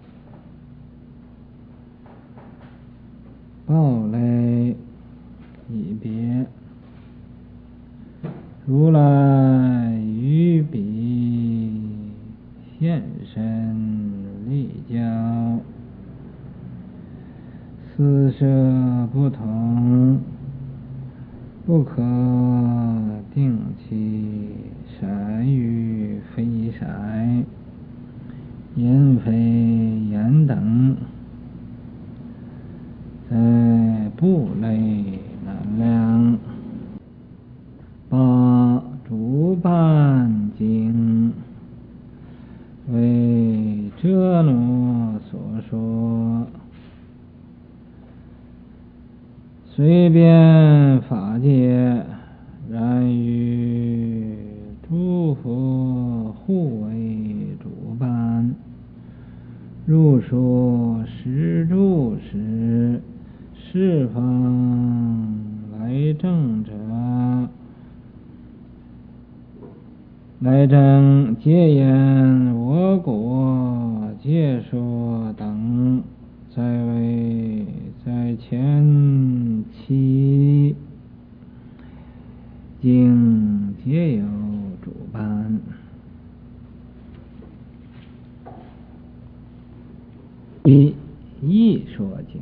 报类以别，如来于彼现身四摄不同，不可定其色与非色，言非言等，在部类难量。八诸般经为遮罗所说，随便法界，然于诸佛互为诸般，入说十住时，十方来证者，来证皆言我国皆说等，在为在前期经皆有诸般。一说经，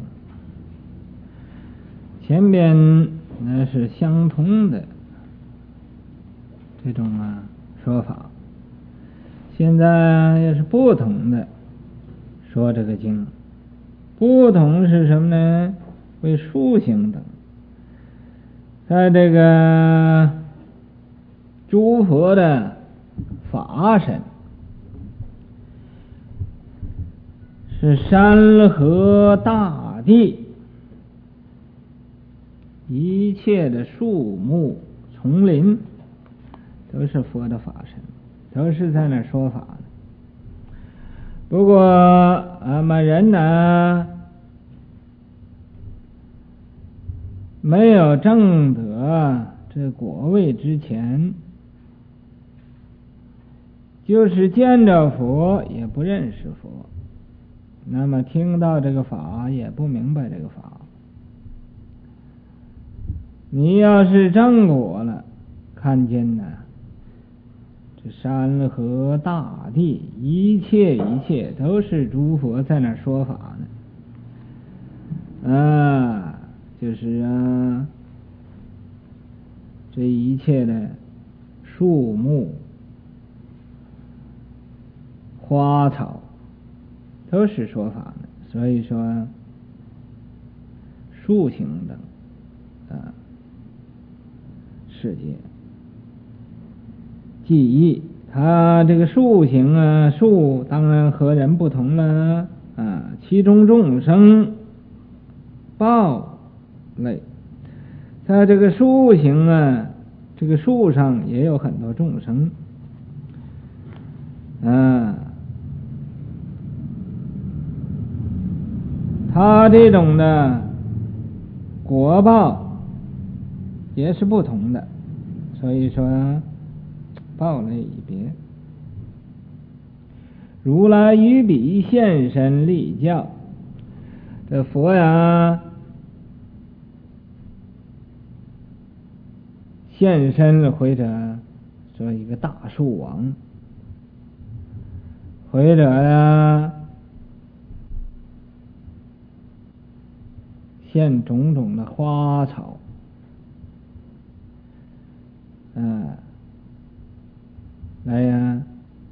前边那是相同的这种说法，现在也是不同的说这个经。不同是什么呢？为殊行等，在这个诸佛的法身是山河大地，一切的树木丛林都是佛的法身，都是在那说法的。不过俺们人呢，没有证得这果位之前，就是见着佛也不认识佛，那么听到这个法也不明白这个法。你要是证果了，看见呢这山河大地，一切都是诸佛在那说法呢，就是这一切的树木花草都是说法的。所以说树行等世界记忆，它这个树行树当然和人不同了其中众生报类，在这个树行这个树上也有很多众生他这种的果报也是不同的，所以说报类一别。如来于彼现身立教，这佛现身或者说一个大树王，或者现种种的花草来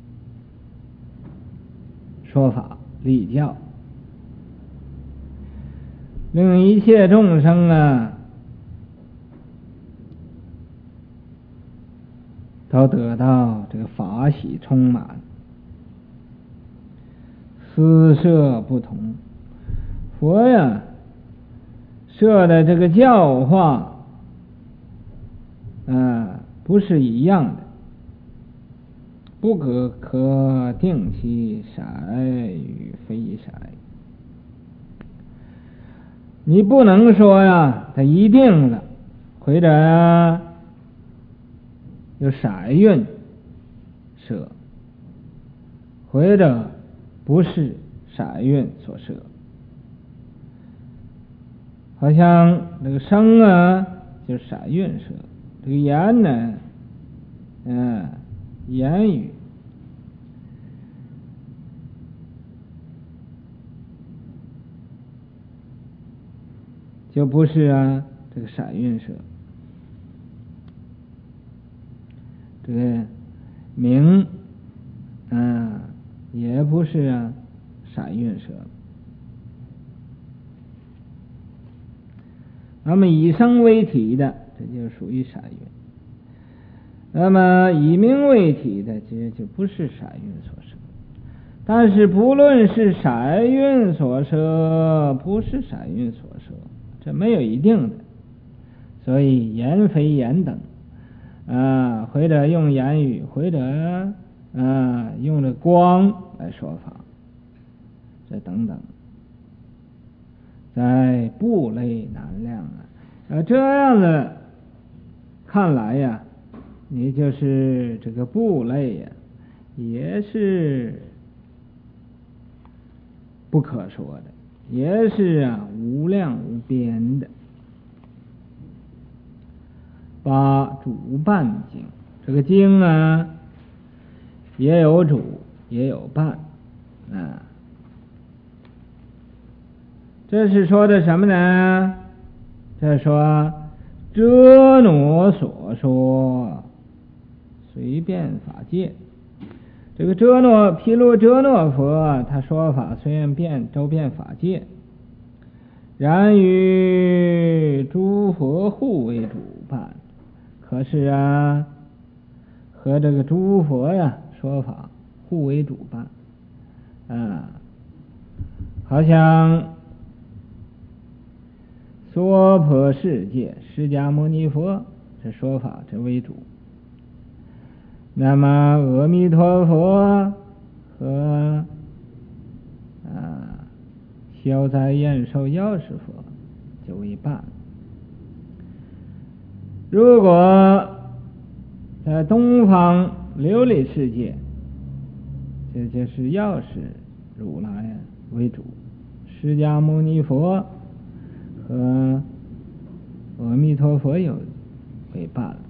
说法立教，令一切众生都得到这个法喜充满。私设不同，佛设的这个教化不是一样的，不可定其色与非色。你不能说它一定了，或者有色蕴设，或者不是色蕴所设。好像这个声就是色蕴设，这个言呢言语就不是这个闪韵舌。这个明也不是闪韵舌。那么以声为体的，这就属于闪韵。那么以名为体的，这就不是闪韵所摄。但是不论是闪韵所摄，不是闪韵所摄，这没有一定的。所以言非言等或者用言语，或者用着光来说法，这等等，在部类难量这样的看来呀，你就是这个部类呀，也是不可说的，也是无量无边的。八主伴经，这个经也有主也有伴这是说的什么呢？这说遮诺所说随便法界。这个毗卢遮诺佛他说法虽然周遍法界，然与诸佛互为主伴。可是和这个诸佛说法互为主伴好像娑婆世界释迦牟尼佛这说法这为主，那么阿弥陀佛和消灾延寿药师佛就为伴。如果在东方琉璃世界，这就是药师如来为主，释迦牟尼佛和阿弥陀佛有为伴了。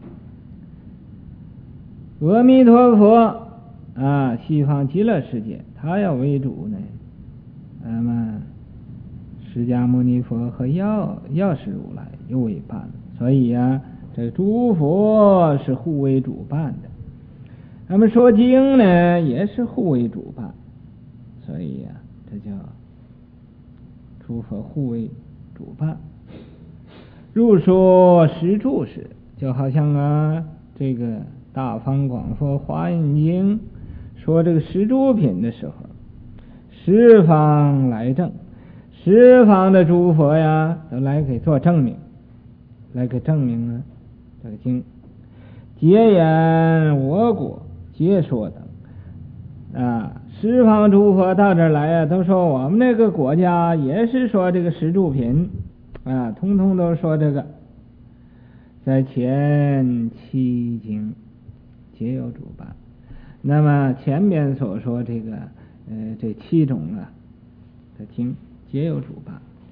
阿弥陀佛西方极乐世界他要为主呢，那么释迦牟尼佛和药师如来又为伴了。所以这诸佛是互为主伴的。那么说经呢也是互为主伴，所以这叫诸佛互为主伴。入说十住时，就好像这个大方广佛华严经说这个十住品的时候，十方来证，十方的诸佛都来给做证明，来给证明这个经。皆言我国皆说等十方诸佛到这儿来都说我们那个国家也是说这个十住品通通都说这个。在前七经皆有主伴。那么前边所说这个这七种的经皆有主伴。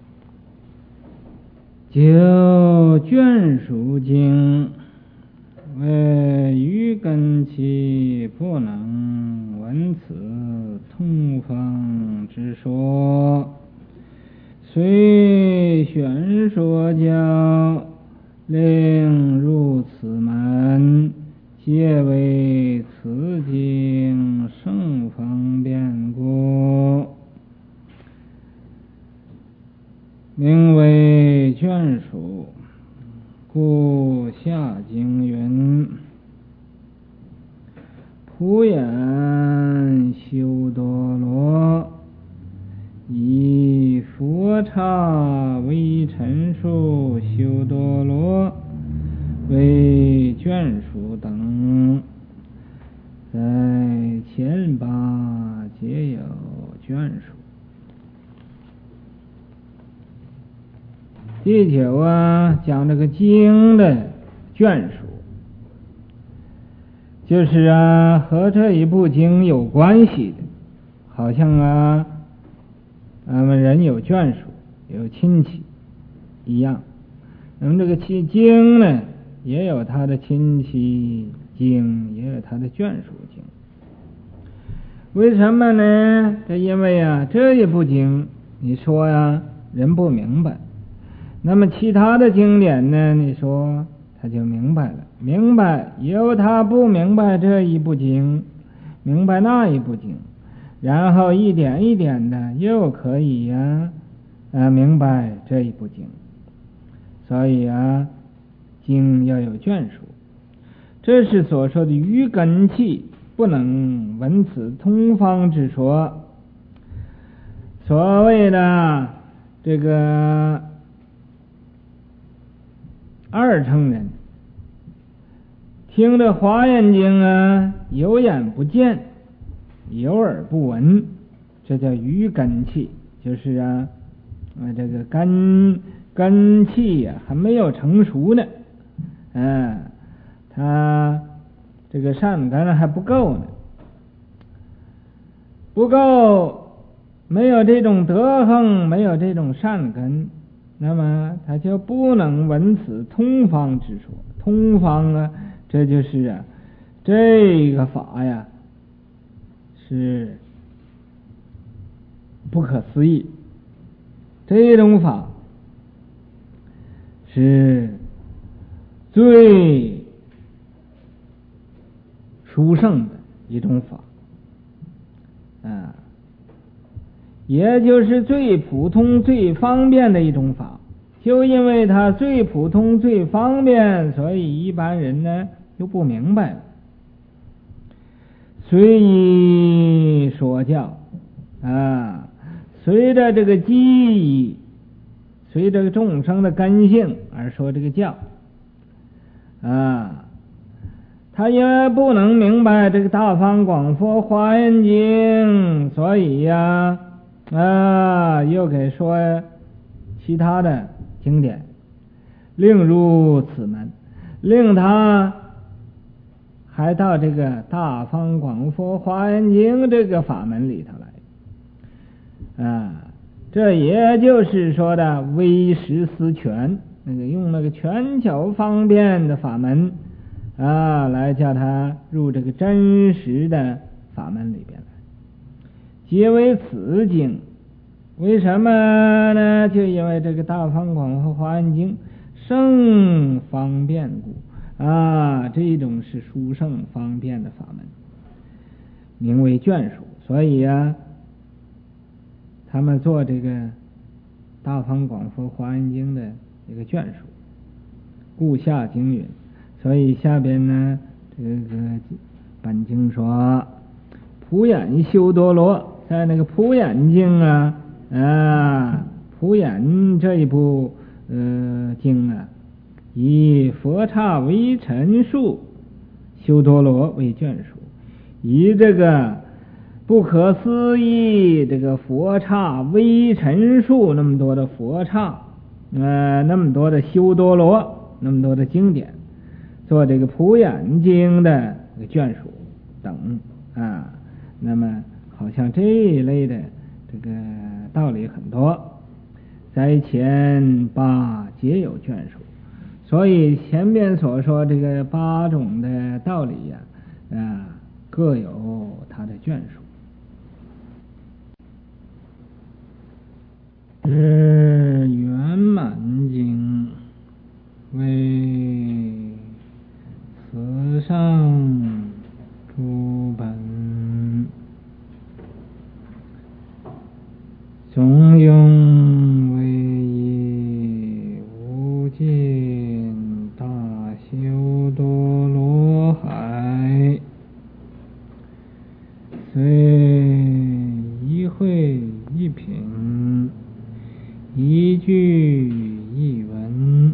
就眷属经为愚根期不能闻此通方之说，虽玄说教令入此门，皆为此经甚方便故，名为眷属。故下经云：普眼修多罗，以佛刹为陈述修多罗为眷属等，在前八皆有眷属。第九讲这个经的眷属，就是和这一部经有关系的，好像咱们人有眷属有亲戚一样。那么这个经呢也有他的亲戚经，也有他的眷属经。为什么呢？这因为这一部经你说人不明白， 那么其他的经典呢，你说他就明白了，明白有他不明白这一部经，明白那一部经，然后一点一点的又可以明白这一部经。所以经要有眷属，这是所说的余根器，不能闻此通方之说。所谓的这个二乘人听着华严经有眼不见，有耳不闻，这叫余根器，就是这个根器还没有成熟呢，他这个善根还不够呢，不够，没有这种德行，没有这种善根，那么他就不能闻此通方之说。通方这就是这个法呀，是不可思议，这种法是最殊胜的一种法，也就是最普通最方便的一种法。就因为它最普通最方便，所以一般人呢就不明白了。随意说教随着这个机宜，随着众生的根性而说这个教他也不能明白这个大方广佛华严经，所以又给说其他的经典，另入此门，令他还到这个大方广佛华严经这个法门里头来这也就是说的唯识思权，用那个权巧方便的法门来叫他入这个真实的法门里边来，皆为此经。为什么呢？就因为这个大方广佛华严经甚方便故这种是殊胜方便的法门，名为眷属。所以他们做这个大方广佛华严经的一个眷属，故下经云。所以下边呢，这个本经说普眼修多罗，在那个普眼经普眼这一部经以佛刹微尘数修多罗为眷属，以这个不可思议这个佛刹微尘数那么多的佛刹那么多的修多罗，那么多的经典，做这个普眼经的眷属等那么好像这一类的这个道理很多，在前八皆有眷属。所以前边所说这个8种的道理各有它的眷属。是圆满经为慈上诸本，中庸为以无尽大修多罗海，虽一会一品，一句一文，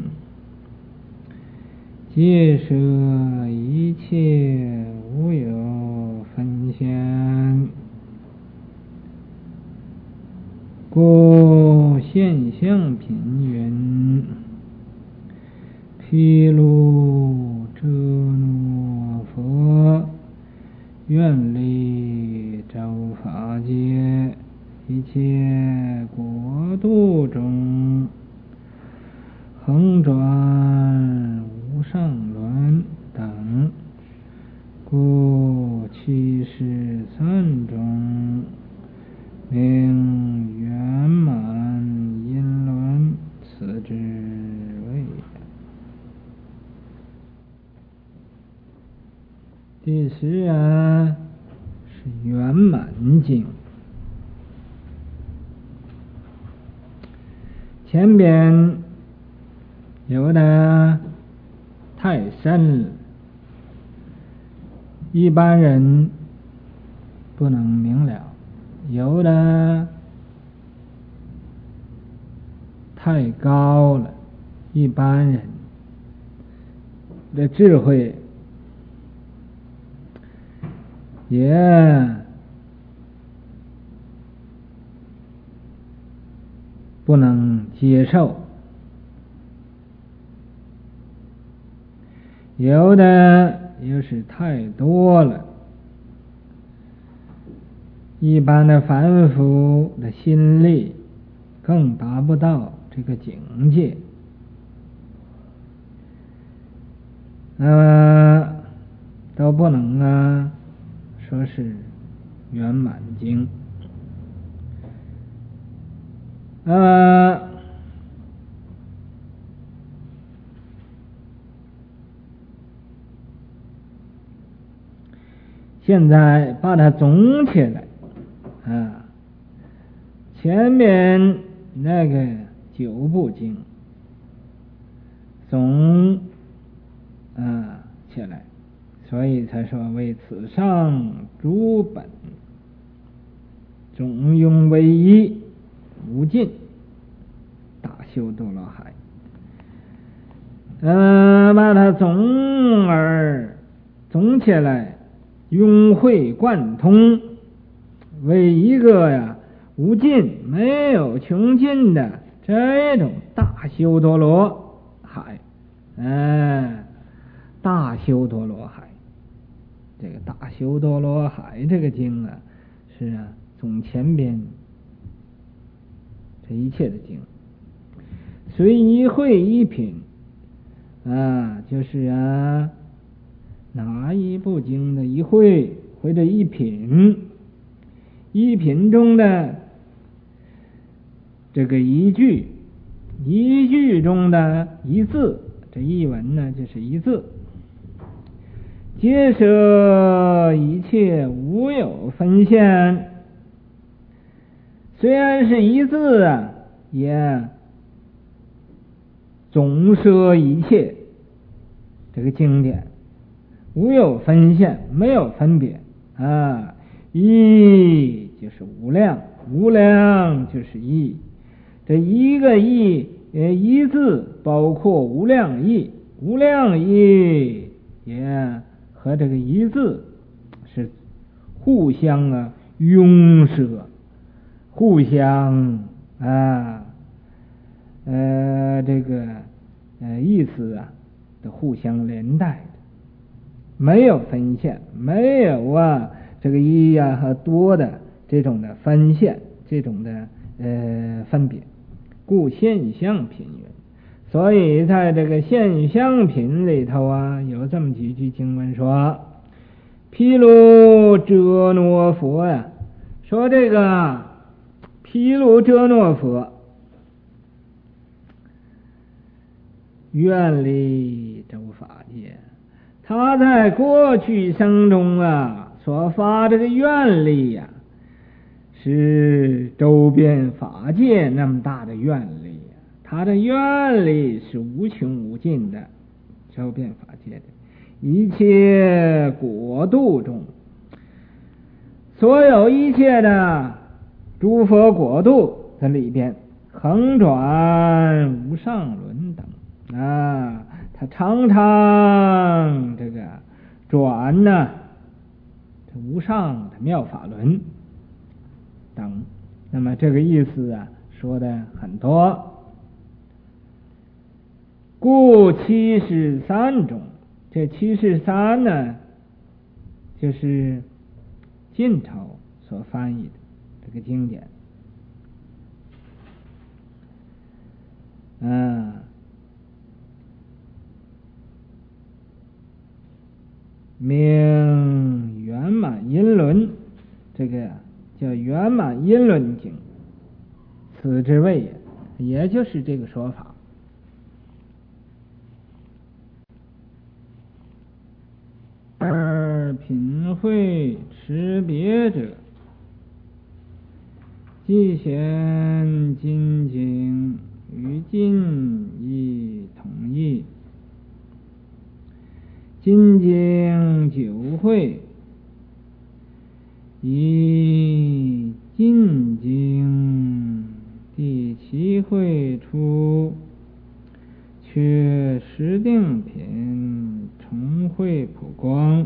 皆舍一切无有分限，故现象品云：毗卢遮那佛，愿力周法界一切国度中，横转无上轮等，故73中名圆满因轮此之。 第10啊是圆满经，前边有的太深了，一般人不能明了；有的太高了，一般人的智慧也不能接受，有的又是太多了，一般的凡夫的心力更达不到这个境界，都不能说是圆满经。现在把它总起来前面那个9部经总起来，所以才说为此上诸本，总用为一，无尽大修多罗海。把它总起来，融会贯通，为一个无尽没有穷尽的这种大修多罗海。大修多罗海，这个大修多罗海这个经是总前边这一切的经，随一会一品就是哪一部经的一会或者一品，一品中的这个一句，一句中的一字，这一文呢就是一字，皆舍一切无有分现。虽然是一字也总摄一切这个经典，无有分现，没有分别一就是无量，无量就是一，这一个一字包括无量义，无量义也和这个一字是互相拥摄，互相这个意思的互相连带的，没有分现，没有这个一和多的这种的分现，这种的分别，故现象品云。所以在这个现象品里头有这么几句经文说，毗卢遮那佛说这个毗卢遮那佛愿力周法界，他在过去生中所发这个愿力是周遍法界那么大的愿力，他的愿力是无穷无尽的，周遍法界的一切国度中，所有一切的诸佛国度的里边，横转无上轮等他常常这个转这无上的妙法轮等。那么这个意思说的很多，故73中，这73呢就是晋朝所翻译的这个经典名圆满音轮，这个叫圆满音轮经，此之谓也就是这个说法。 而品会持别者，既显今经与今义同义。今经九会，以今经第七会出，却实定品重会普光，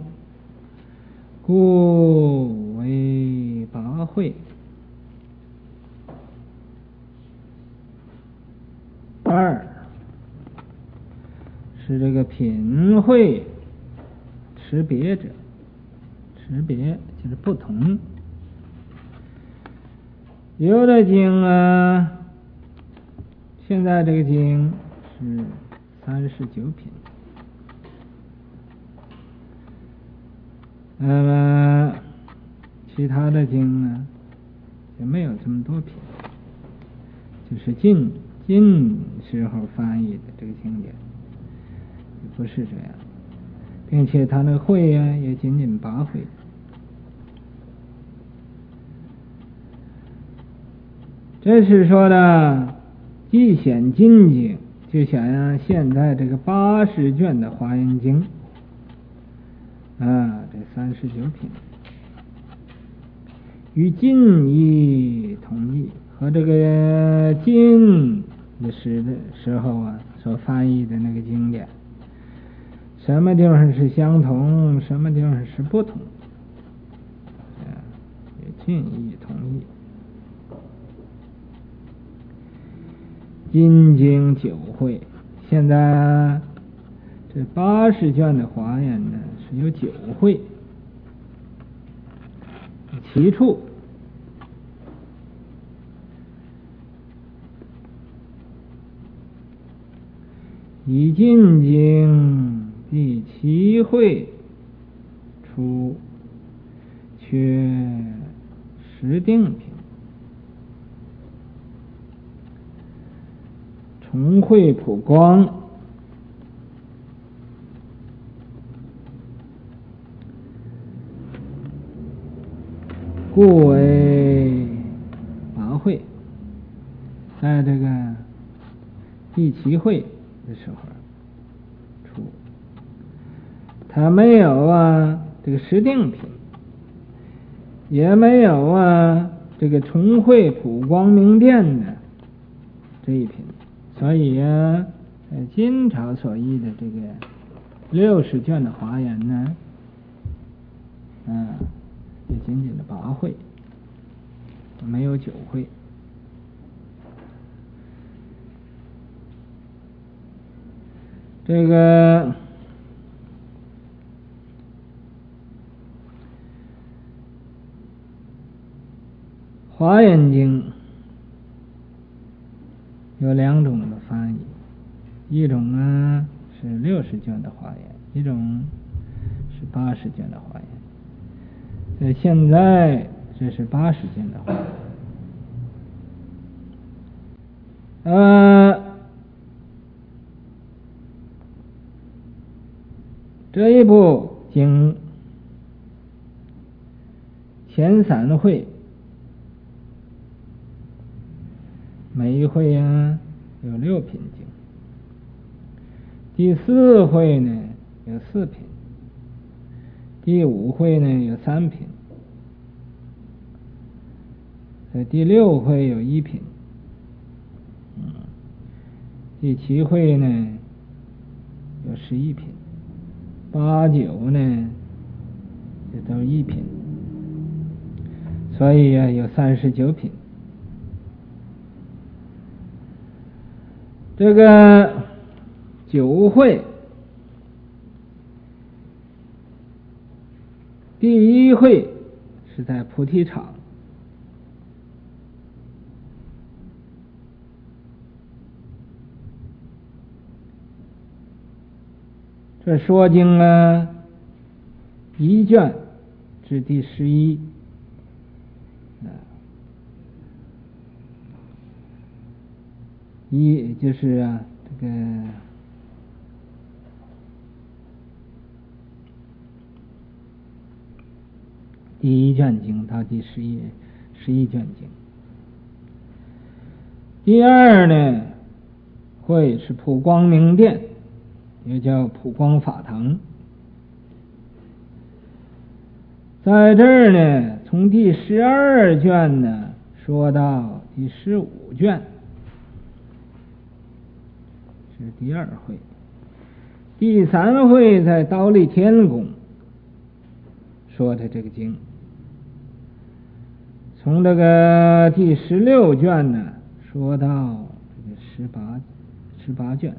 故为八会。二是这个品会持别者，持别就是不同。有的经啊，现在这个经是39品，那么其他的经呢也没有这么多品，就是近时候翻译的这个经典，不是这样，并且他那个会啊也仅仅8会。这是说的既显今经，就像现在这个80卷的华严经啊，这39品与今义同义，和这个今的时候啊所翻译的那个经典，什么地方是相同，什么地方是不同，与今义同义。今经九会，现在这80卷的华严呢是有9会，其处以今经第7会出，却实定品重会普光，故为8会。在这个第7会的时候出，他没有啊这个实定品，也没有啊这个重会普光明殿的这一品，所以啊金朝所译的这个60卷的华严呢，也仅仅的8会，没有9会。这个华严经有2种的翻译，一种呢是60卷的华严，一种是80卷的华严。现在这是80卷的华严。这一部经前3会，每一会啊有6品经，第4会呢有4品，第5会呢有3品，第6会有1品，第7会呢有11品，8、9呢这都是1品，所以啊有39品。这个9会，第1会是在菩提场，这说经啊1卷至第11，就是啊这个第1卷经到第11卷经。第二呢，会是普光明殿，也叫普光法堂。在这儿呢，从第12卷呢说到第15卷，是第2会。第3会在忉利天宫说的这个经。从这个第16卷呢说到这个18卷。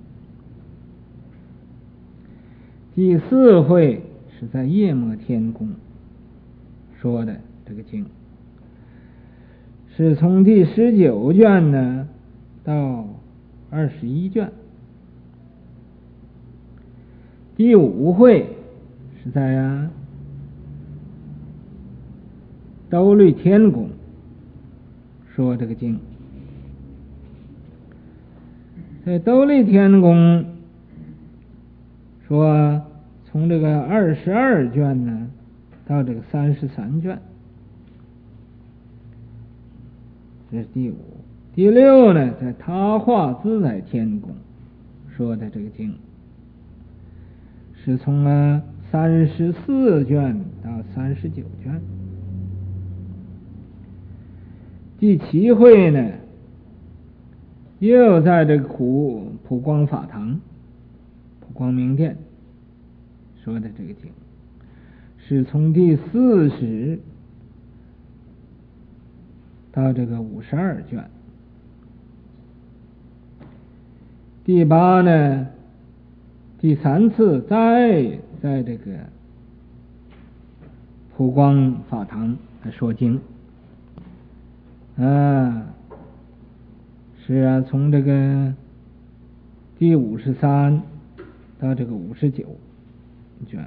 第4会是在夜摩天宫说的这个经，是从第19卷呢到21卷。第5会是在忉利天宫说这个经，在忉利天宫说从这个22卷呢到这个33卷，这是第5。第6呢，在他化自在天宫说的这个经，是从34卷到39卷。第7会呢，又在这个普光法堂、普光明殿说的这个经，是从第40到这个52卷。第8呢，第3次再在这个普光法堂来说经。是从这个第53到这个59卷。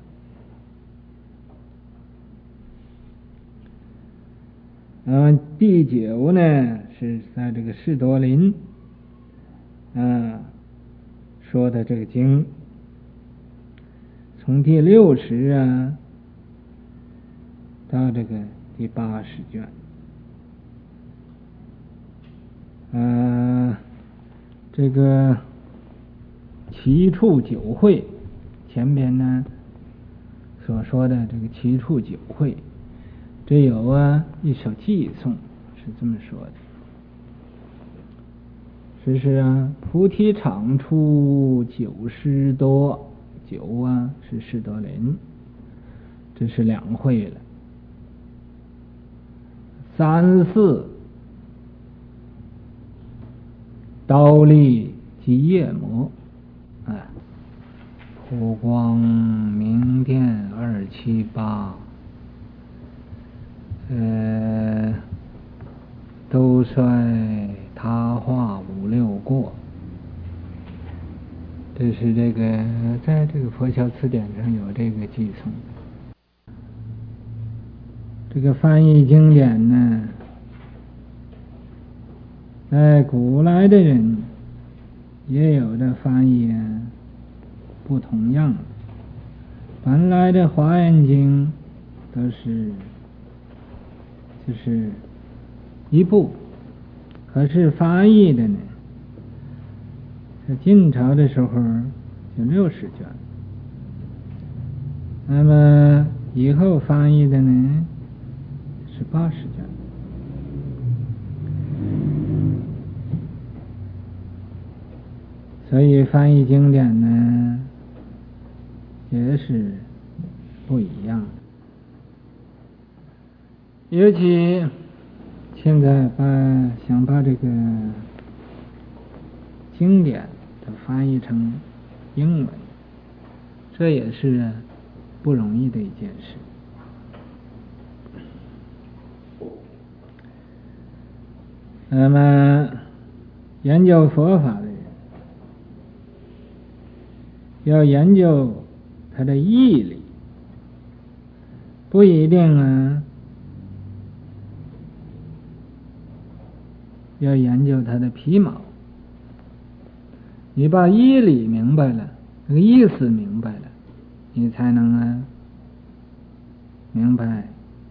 第9呢是在这个士多林说的这个经，从第60到这个第80卷。这个齐处九会前边呢所说的这个齐处九会，这有一首偈颂是这么说的，这是菩提场处九师多，九是士多林，这是2会了。3、4忉利及夜摩，普光明殿278，都率他化5、6过。这是这个在这个佛教词典上有这个偈颂。这个翻译经典呢，古来的人也有的翻译不同样。本来的华严经都是就是一部，可是翻译的呢，在晋朝的时候就60卷，那么以后翻译的呢是80卷。所以翻译经典呢也是不一样的。尤其现在想把这个经典都翻译成英文，这也是不容易的一件事。那么研究佛法的人要研究它的义理，不一定要研究它的皮毛。你把义理明白了，这个意思明白了，你才能明白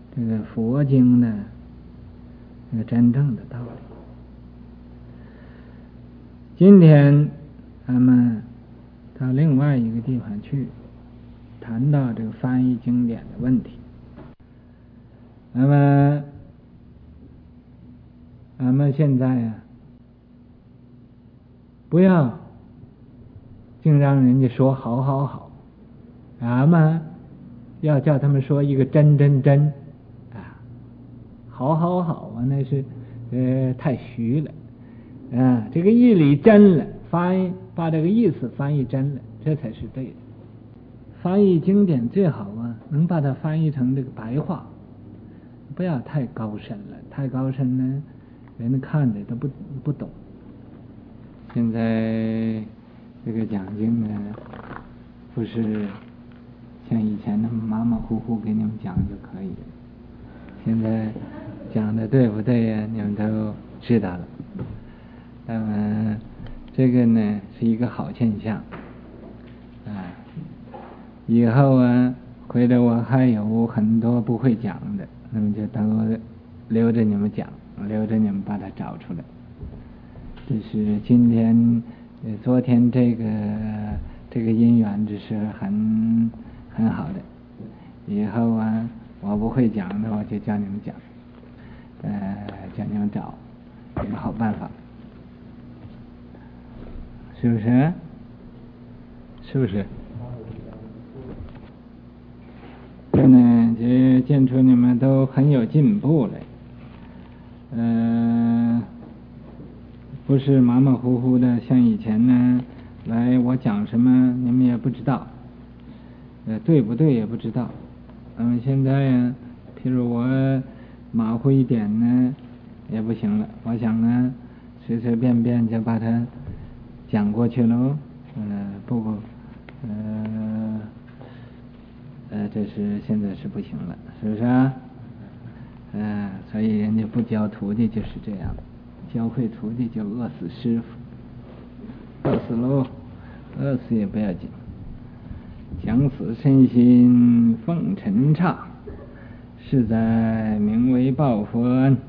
这个佛经的这个真正的道理。今天咱们到另外一个地方去谈到这个翻译经典的问题。那么咱们现在不要净让人家说好好好，咱们要叫他们说一个真真真好好好那是太虚了这个义理真了，把这个意思翻译真了，这才是对的。翻译经典最好能把它翻译成这个白话，不要太高深了，太高深呢人家看的都不懂。现在这个讲经呢不是像以前那么马马虎虎给你们讲就可以了，现在讲的对不对呀，你们都知道了。这个呢是一个好现象以后回头我还有很多不会讲的，那么就都留着你们讲，留着你们把它找出来。这是今天昨天这个因缘，这是很好的。以后我不会讲的我就叫你们讲，叫你们找一个好办法，是不是？是不是？这呢就见出你们都很有进步了。不是马马虎虎的，像以前呢来我讲什么你们也不知道，对不对也不知道。现在譬如我马虎一点呢也不行了，我想呢随随便便就把它讲过去喽。这是现在是不行了，是不是所以人家不教徒弟就是这样，教会徒弟就饿死师傅，饿死喽，饿死也不要紧。将死身心奉尘刹，是在名为报佛恩。